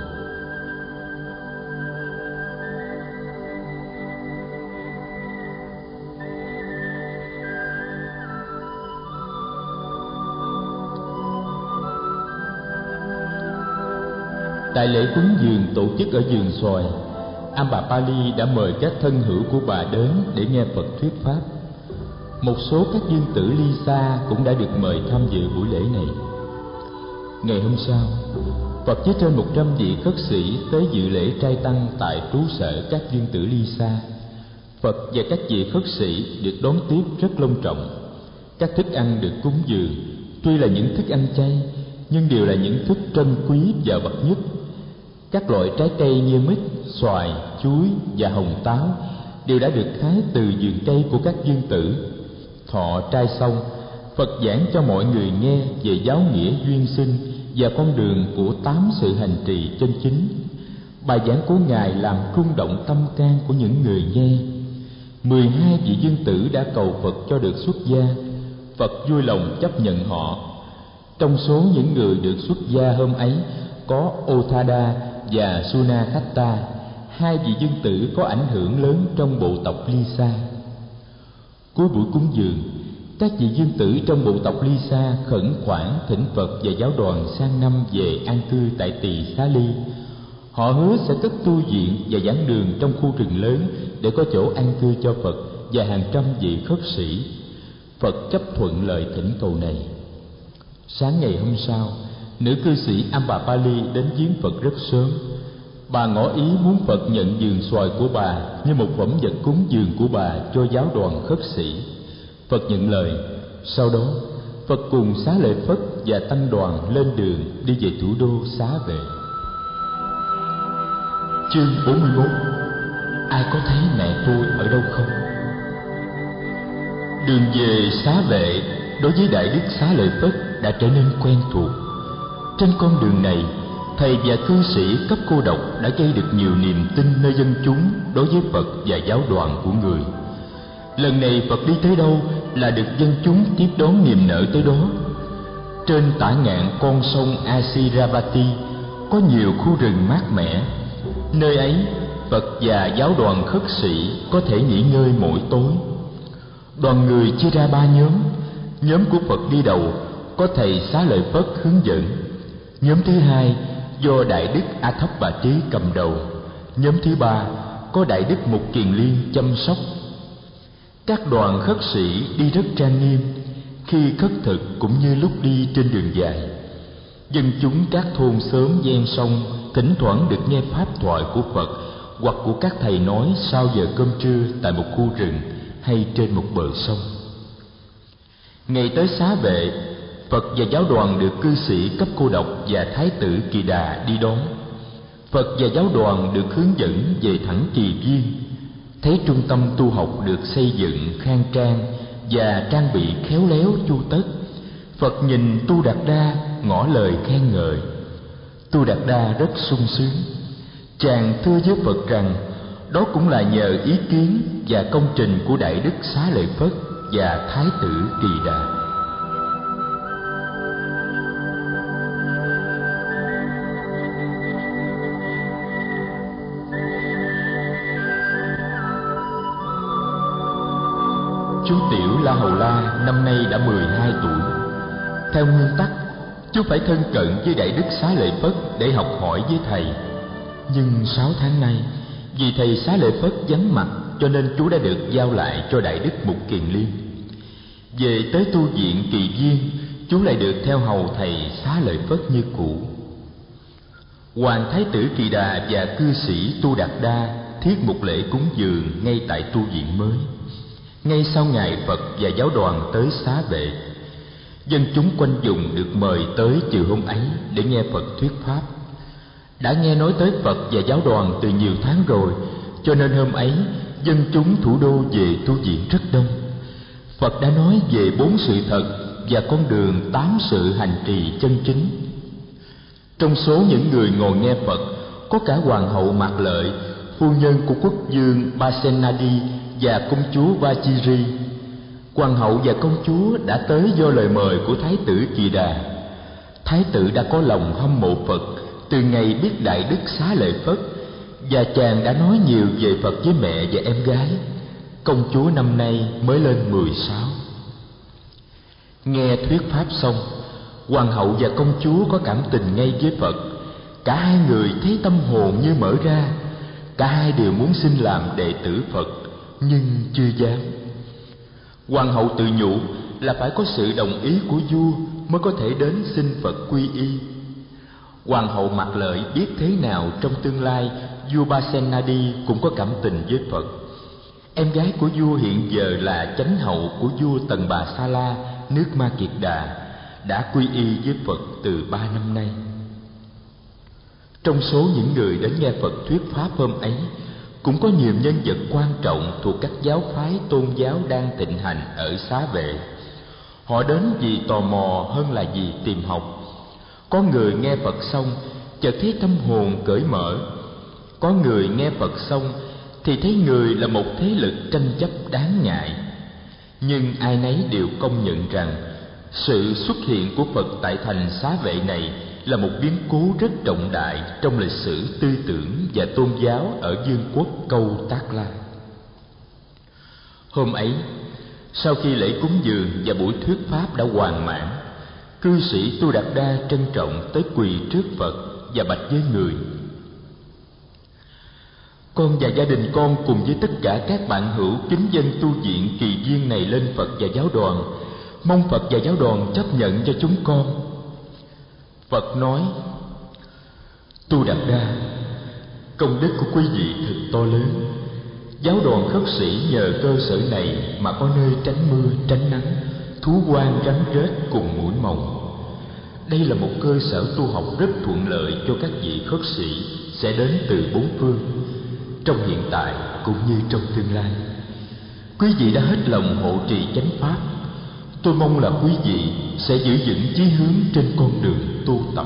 Tại lễ cúng dường tổ chức ở vườn xoài, Ambapali đã mời các thân hữu của bà đến để nghe Phật thuyết pháp. Một số các dương tử Lisa cũng đã được mời tham dự buổi lễ này. Ngày hôm sau, Phật với trên một trăm vị khất sĩ tới dự lễ trai tăng tại trú sở các dương tử Lisa. Phật và các vị khất sĩ được đón tiếp rất long trọng. Các thức ăn được cúng dường tuy là những thức ăn chay, nhưng đều là những thức trân quý và bậc nhất. Các loại trái cây như mít, xoài, chuối và hồng táo đều đã được hái từ vườn cây của các dương tử. Thọ trai xong, Phật giảng cho mọi người nghe về giáo nghĩa duyên sinh và con đường của tám sự hành trì chân chính. Bài giảng của Ngài làm rung động tâm can của những người nghe. Mười hai vị dương tử đã cầu Phật cho được xuất gia. Phật vui lòng chấp nhận họ. Trong số những người được xuất gia hôm ấy có Othada và Sunakhatta, hai vị dương tử có ảnh hưởng lớn trong bộ tộc Lisa. Cuối buổi cúng dường, các vị dương tử trong bộ tộc Lisa khẩn khoản thỉnh Phật và giáo đoàn sang năm về an cư tại Tỳ Xá Ly. Họ hứa sẽ cất tu viện và giảng đường trong khu rừng lớn để có chỗ an cư cho Phật và hàng trăm vị khất sĩ. Phật chấp thuận lời thỉnh cầu này. Sáng ngày hôm sau, nữ cư sĩ Ambapali đến viếng Phật rất sớm. Bà ngỏ ý muốn Phật nhận vườn xoài của bà như một phẩm vật cúng dường của bà cho giáo đoàn khất sĩ. Phật nhận lời. Sau đó, Phật cùng Xá Lợi Phất và tăng đoàn lên đường đi về thủ đô Xá Vệ. Chương bốn mươi mốt. Ai có thấy mẹ tôi ở đâu không? Đường về Xá Vệ đối với Đại Đức Xá Lợi Phất đã trở nên quen thuộc. Trên con đường này, thầy và cư sĩ cấp cô độc đã gây được nhiều niềm tin nơi dân chúng đối với Phật và giáo đoàn của người. Lần này Phật đi tới đâu là được dân chúng tiếp đón niềm nở tới đó. Trên tả ngạn con sông Asiravati có nhiều khu rừng mát mẻ. Nơi ấy, Phật và giáo đoàn khất sĩ có thể nghỉ ngơi mỗi tối. Đoàn người chia ra ba nhóm. Nhóm của Phật đi đầu, có thầy Xá Lợi Phất hướng dẫn. Nhóm thứ hai do Đại Đức A Thấp Bà Trí cầm đầu. Nhóm thứ ba có Đại Đức Mục Kiền Liên chăm sóc. Các đoàn khất sĩ đi rất trang nghiêm, khi khất thực cũng như lúc đi trên đường dài. Dân chúng các thôn xóm ven sông thỉnh thoảng được nghe pháp thoại của Phật hoặc của các thầy nói sau giờ cơm trưa tại một khu rừng hay trên một bờ sông. Ngày tới Xá Vệ, Phật và giáo đoàn được cư sĩ cấp cô độc và Thái tử Kỳ Đà đi đón. Phật và giáo đoàn được hướng dẫn về thẳng Kỳ Viên. Thấy trung tâm tu học được xây dựng khang trang và trang bị khéo léo chu tất, Phật nhìn Tu Đạt Đa ngỏ lời khen ngợi. Tu Đạt Đa rất sung sướng. Chàng thưa với Phật rằng đó cũng là nhờ ý kiến và công trình của Đại Đức Xá Lợi Phất và Thái tử Kỳ Đà. Chú Tiểu La Hầu La năm nay đã mười hai tuổi. Theo nguyên tắc, chú phải thân cận với Đại Đức Xá Lợi Phất để học hỏi với thầy. Nhưng sáu tháng nay, vì thầy Xá Lợi Phất vắng mặt, cho nên chú đã được giao lại cho Đại Đức Mục Kiền Liên. Về tới tu viện Kỳ Viên, chú lại được theo hầu thầy Xá Lợi Phất như cũ. Hoàng Thái tử Kỳ Đà và cư sĩ Tu Đạt Đa thiết một lễ cúng dường ngay tại tu viện mới. Ngay sau ngày Phật và giáo đoàn tới Xá Vệ, dân chúng quanh vùng được mời tới chiều hôm ấy để nghe Phật thuyết pháp. Đã nghe nói tới Phật và giáo đoàn từ nhiều tháng rồi, cho nên hôm ấy dân chúng thủ đô về tu viện rất đông. Phật đã nói về bốn sự thật và con đường tám sự hành trì chân chính. Trong số những người ngồi nghe Phật có cả hoàng hậu Mạc Lợi, phu nhân của quốc vương Pasenadi và công chúa Vajiri. Hoàng hậu và công chúa đã tới do lời mời của Thái tử Kỳ Đà. Thái tử đã có lòng hâm mộ Phật từ ngày biết Đại Đức Xá Lợi Phất, và chàng đã nói nhiều về Phật với mẹ và em gái. Công chúa năm nay mới lên mười sáu. Nghe thuyết pháp xong, hoàng hậu và công chúa có cảm tình ngay với Phật. Cả hai người thấy tâm hồn như mở ra. Cả hai đều muốn xin làm đệ tử Phật, nhưng chưa dám. Hoàng hậu tự nhủ là phải có sự đồng ý của vua mới có thể đến xin Phật quy y. Hoàng hậu Mạc Lợi biết thế nào trong tương lai vua Pasenadi cũng có cảm tình với Phật. Em gái của vua hiện giờ là chánh hậu của vua Tần Bà Sa La, nước Ma Kiệt Đà, đã quy y với Phật từ ba năm nay. Trong số những người đến nghe Phật thuyết pháp hôm ấy, cũng có nhiều nhân vật quan trọng thuộc các giáo phái tôn giáo đang thịnh hành ở Xá Vệ. Họ đến vì tò mò hơn là vì tìm học. Có người nghe Phật xong chợt thấy tâm hồn cởi mở. Có người nghe Phật xong thì thấy người là một thế lực tranh chấp đáng ngại. Nhưng ai nấy đều công nhận rằng sự xuất hiện của Phật tại thành Xá Vệ này là một biến cố rất trọng đại trong lịch sử tư tưởng và tôn giáo ở vương quốc Câu Tác La. Hôm ấy, sau khi lễ cúng dường và buổi thuyết pháp đã hoàn mãn, cư sĩ Tu Đạt Đa trân trọng tới quỳ trước Phật và bạch với người: Con và gia đình con cùng với tất cả các bạn hữu kính dân tu viện Kỳ Viên này lên Phật và giáo đoàn, mong Phật và giáo đoàn chấp nhận cho chúng con. Phật nói: Tu Đạt Đa, công đức của quý vị thật to lớn. Giáo đoàn khất sĩ nhờ cơ sở này mà có nơi tránh mưa tránh nắng, thú quan rắn rết cùng muỗi mồng. Đây là một cơ sở tu học rất thuận lợi cho các vị khất sĩ sẽ đến từ bốn phương, trong hiện tại cũng như trong tương lai. Quý vị đã hết lòng hộ trì chánh pháp. Tôi mong là quý vị sẽ giữ vững chí hướng trên con đường tu tập.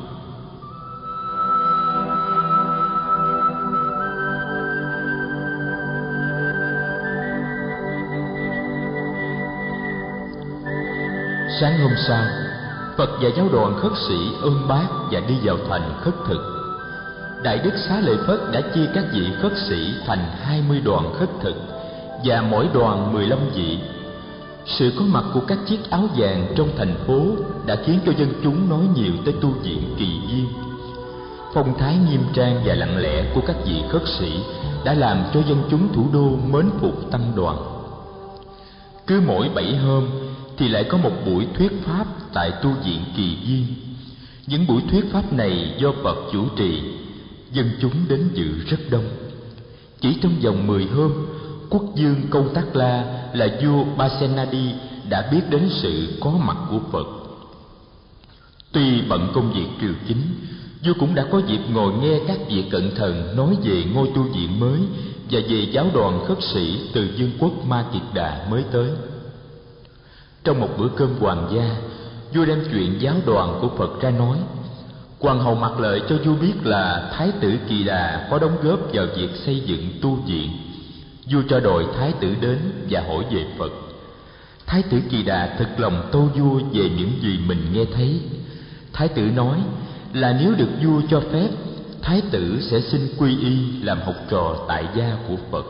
Sáng hôm sau, Phật và giáo đoàn khất sĩ ôm bát và đi vào thành khất thực. Đại Đức Xá Lợi Phất đã chia các vị khất sĩ thành hai mươi đoàn khất thực và mỗi đoàn mười lăm vị. Sự có mặt của các chiếc áo vàng trong thành phố đã khiến cho dân chúng nói nhiều tới tu viện Kỳ Viên. Phong thái nghiêm trang và lặng lẽ của các vị khất sĩ đã làm cho dân chúng thủ đô mến phục tăng đoàn. Cứ mỗi bảy hôm thì lại có một buổi thuyết pháp tại tu viện Kỳ Viên. Những buổi thuyết pháp này do Phật chủ trì, dân chúng đến dự rất đông. Chỉ trong vòng mười hôm, quốc vương Câu Tác La là vua Pasenadi đã biết đến sự có mặt của Phật. Tuy bận công việc triều chính, vua cũng đã có dịp ngồi nghe các vị cận thần nói về ngôi tu viện mới và về giáo đoàn khất sĩ từ vương quốc Ma Kiệt Đà mới tới. Trong một bữa cơm hoàng gia, vua đem chuyện giáo đoàn của Phật ra nói. Hoàng hậu Mạc Lợi cho vua biết là Thái tử Kỳ Đà có đóng góp vào việc xây dựng tu viện. Vua cho đòi Thái tử đến và hỏi về Phật. Thái tử Kỳ Đà thực lòng tâu vua về những gì mình nghe thấy. Thái tử nói là nếu được vua cho phép, Thái tử sẽ xin quy y làm học trò tại gia của Phật.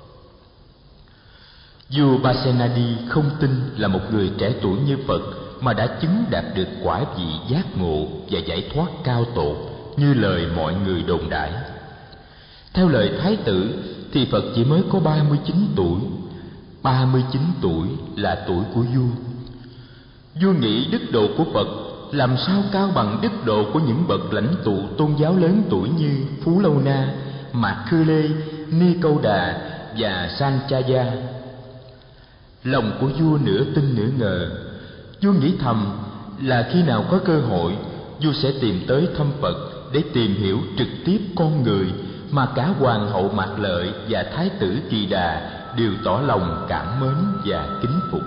Vua Pasenadi không tin là một người trẻ tuổi như Phật mà đã chứng đạt được quả vị giác ngộ và giải thoát cao tột như lời mọi người đồn đại. Theo lời Thái tử thì Phật chỉ mới có ba mươi chín tuổi. ba mươi chín tuổi là tuổi của vua. Vua nghĩ đức độ của Phật làm sao cao bằng đức độ của những bậc lãnh tụ tôn giáo lớn tuổi như Phú Lâu Na, Mạc Khư Lê, Ni Câu Đà và Sanchaya. Lòng của vua nửa tin nửa ngờ. Vua nghĩ thầm là khi nào có cơ hội, vua sẽ tìm tới thăm Phật để tìm hiểu trực tiếp con người mà cả Hoàng hậu Mạc Lợi và Thái tử Kỳ Đà đều tỏ lòng cảm mến và kính phục.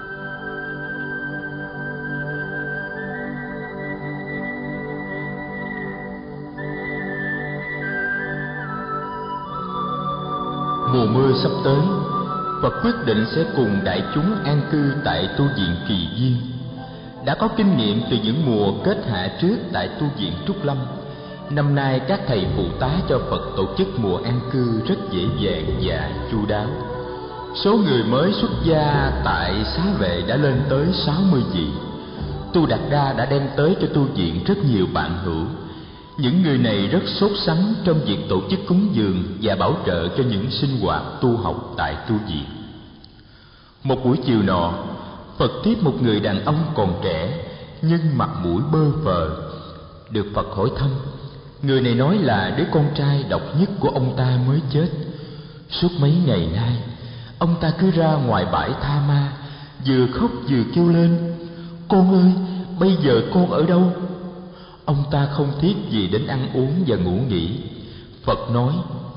Mùa mưa sắp tới, Phật quyết định sẽ cùng đại chúng an cư tại tu viện Kỳ Viên. Đã có kinh nghiệm từ những mùa kết hạ trước tại tu viện Trúc Lâm, năm nay các thầy phụ tá cho Phật tổ chức mùa an cư rất dễ dàng và chu đáo. Số người mới xuất gia tại Xá Vệ đã lên tới sáu mươi vị. Tu Đạt Đa đã đem tới cho tu viện rất nhiều bạn hữu. Những người này rất sốt sắng trong việc tổ chức cúng dường và bảo trợ cho những sinh hoạt tu học tại tu viện. Một buổi chiều nọ, Phật tiếp một người đàn ông còn trẻ nhưng mặt mũi bơ phờ. Được Phật hỏi thăm, người này nói là đứa con trai độc nhất của ông ta mới chết. Suốt mấy ngày nay, ông ta cứ ra ngoài bãi tha ma, vừa khóc vừa kêu lên: "Con ơi, bây giờ con ở đâu?" Ông ta không tiếc gì đến ăn uống và ngủ nghỉ. Phật nói: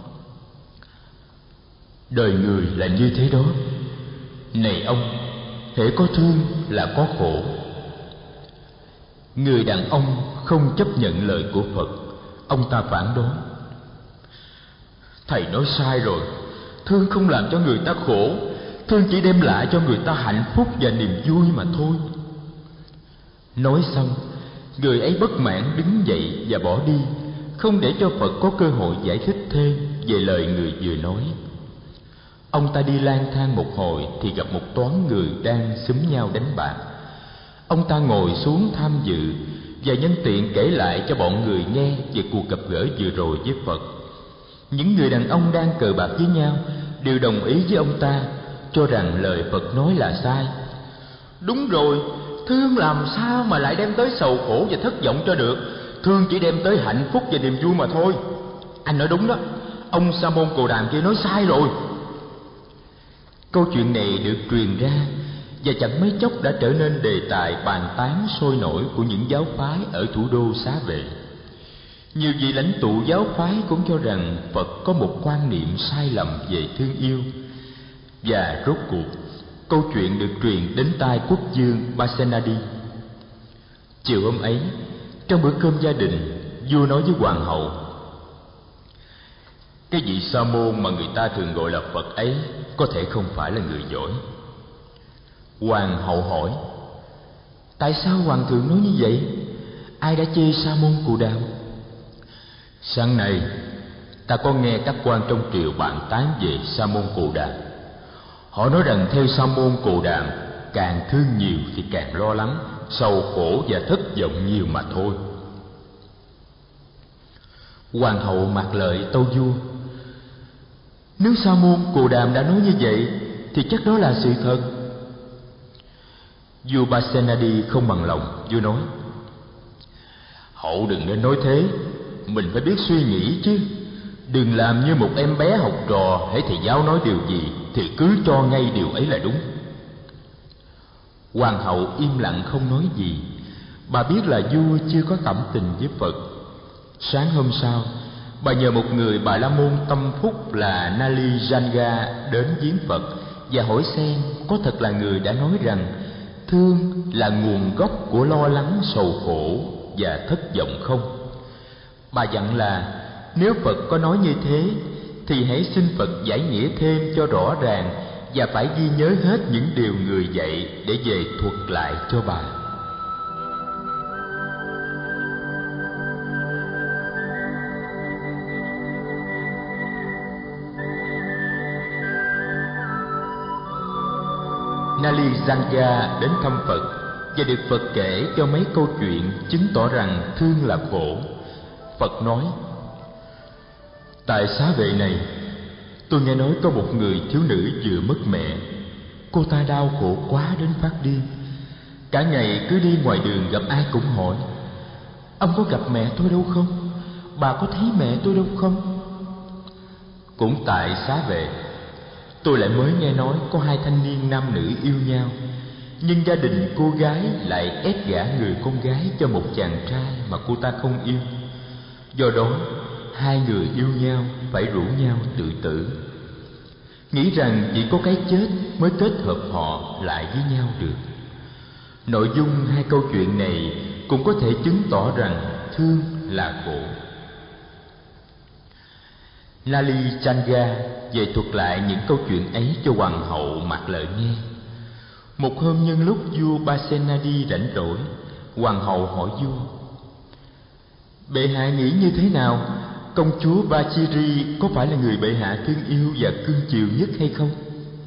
"Đời người là như thế đó. Này ông, hễ có thương là có khổ." Người đàn ông không chấp nhận lời của Phật. Ông ta phản đối: "Thầy nói sai rồi. Thương không làm cho người ta khổ. Thương chỉ đem lại cho người ta hạnh phúc và niềm vui mà thôi." Nói xong, người ấy bất mãn đứng dậy và bỏ đi, không để cho Phật có cơ hội giải thích thêm về lời người vừa nói. Ông ta đi lang thang một hồi thì gặp một toán người đang xúm nhau đánh bạc. Ông ta ngồi xuống tham dự và nhân tiện kể lại cho bọn người nghe về cuộc gặp gỡ vừa rồi với Phật. Những người đàn ông đang cờ bạc với nhau đều đồng ý với ông ta, cho rằng lời Phật nói là sai. "Đúng rồi, thương làm sao mà lại đem tới sầu khổ và thất vọng cho được. Thương chỉ đem tới hạnh phúc và niềm vui mà thôi. Anh nói đúng đó, ông Sa môn Cồ Đàm kia nói sai rồi." Câu chuyện này được truyền ra và chẳng mấy chốc đã trở nên đề tài bàn tán sôi nổi của những giáo phái ở thủ đô Xá Vệ. Nhiều vị lãnh tụ giáo phái cũng cho rằng Phật có một quan niệm sai lầm về thương yêu. Và rốt cuộc, câu chuyện được truyền đến tai quốc vương Pasenadi. Chiều hôm ấy, trong bữa cơm gia đình, vua nói với hoàng hậu: "Cái vị Sa môn mà người ta thường gọi là Phật ấy có thể không phải là người giỏi." Hoàng hậu hỏi: "Tại sao hoàng thượng nói như vậy? Ai đã chê Sa môn Cồ Đàm?" "Sáng nay, ta có nghe các quan trong triều bàn tán về Sa môn Cồ Đàm. Họ nói rằng theo Sa môn Cồ Đàm, càng thương nhiều thì càng lo lắng, sầu khổ và thất vọng nhiều mà thôi." Hoàng hậu mặc lời tâu vua: "Nếu Sa môn Cồ Đàm đã nói như vậy thì chắc đó là sự thật." Vua Pasenadi không bằng lòng, vua nói: "Hậu đừng nên nói thế, mình phải biết suy nghĩ chứ. Đừng làm như một em bé học trò, hễ thầy giáo nói điều gì thì cứ cho ngay điều ấy là đúng." Hoàng hậu im lặng không nói gì. Bà biết là vua chưa có cảm tình với Phật. Sáng hôm sau, bà nhờ một người Bà La Môn tâm phúc là Nali Janga đến viếng Phật và hỏi xem có thật là người đã nói rằng thương là nguồn gốc của lo lắng, sầu khổ và thất vọng không. Bà dặn là nếu Phật có nói như thế thì hãy xin Phật giải nghĩa thêm cho rõ ràng, và phải ghi nhớ hết những điều người dạy để về thuật lại cho bà. Nali Janga đến thăm Phật và được Phật kể cho mấy câu chuyện chứng tỏ rằng thương là khổ. Phật nói: "Tại Xá Vệ này, tôi nghe nói có một người thiếu nữ vừa mất mẹ. Cô ta đau khổ quá đến phát điên. Cả ngày cứ đi ngoài đường gặp ai cũng hỏi: ông có gặp mẹ tôi đâu không? Bà có thấy mẹ tôi đâu không? Cũng tại Xá Vệ, tôi lại mới nghe nói có hai thanh niên nam nữ yêu nhau, nhưng gia đình cô gái lại ép gả người con gái cho một chàng trai mà cô ta không yêu. Do đó, hai người yêu nhau phải rủ nhau tự tử, nghĩ rằng chỉ có cái chết mới kết hợp họ lại với nhau được. Nội dung hai câu chuyện này cũng có thể chứng tỏ rằng thương là khổ." Nali Janga về thuật lại những câu chuyện ấy cho hoàng hậu Mạc Lợi nghe. Một hôm nhân lúc vua Pasenadi rảnh rỗi, hoàng hậu hỏi vua: "Bệ hạ nghĩ như thế nào? Công chúa Vachiri có phải là người bệ hạ thương yêu và cưng chiều nhất hay không?"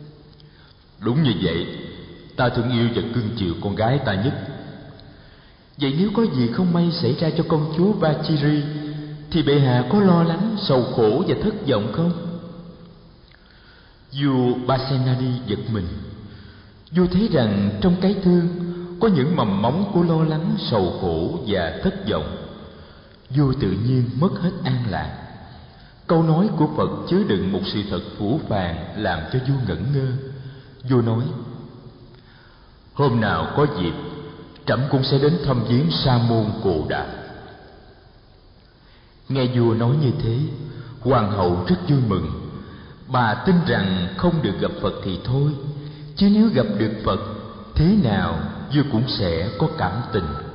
"Đúng như vậy, ta thương yêu và cưng chiều con gái ta nhất." Vậy nếu có gì không may xảy ra cho công chúa Vachiri, thì bệ hạ có lo lắng, sầu khổ và thất vọng không? Vua Pasenadi giật mình. Vua thấy rằng trong cái thương có những mầm móng của lo lắng, sầu khổ và thất vọng. Vua tự nhiên mất hết an lạc. Câu nói của Phật chứa đựng một sự thật phũ phàng làm cho vua ngẩn ngơ. Vua nói: hôm nào có dịp, trẫm cũng sẽ đến thăm viếng Sa môn Cồ Đà. Nghe vua nói như thế, hoàng hậu rất vui mừng. Bà tin rằng không được gặp Phật thì thôi, chứ nếu gặp được Phật, thế nào vua cũng sẽ có cảm tình.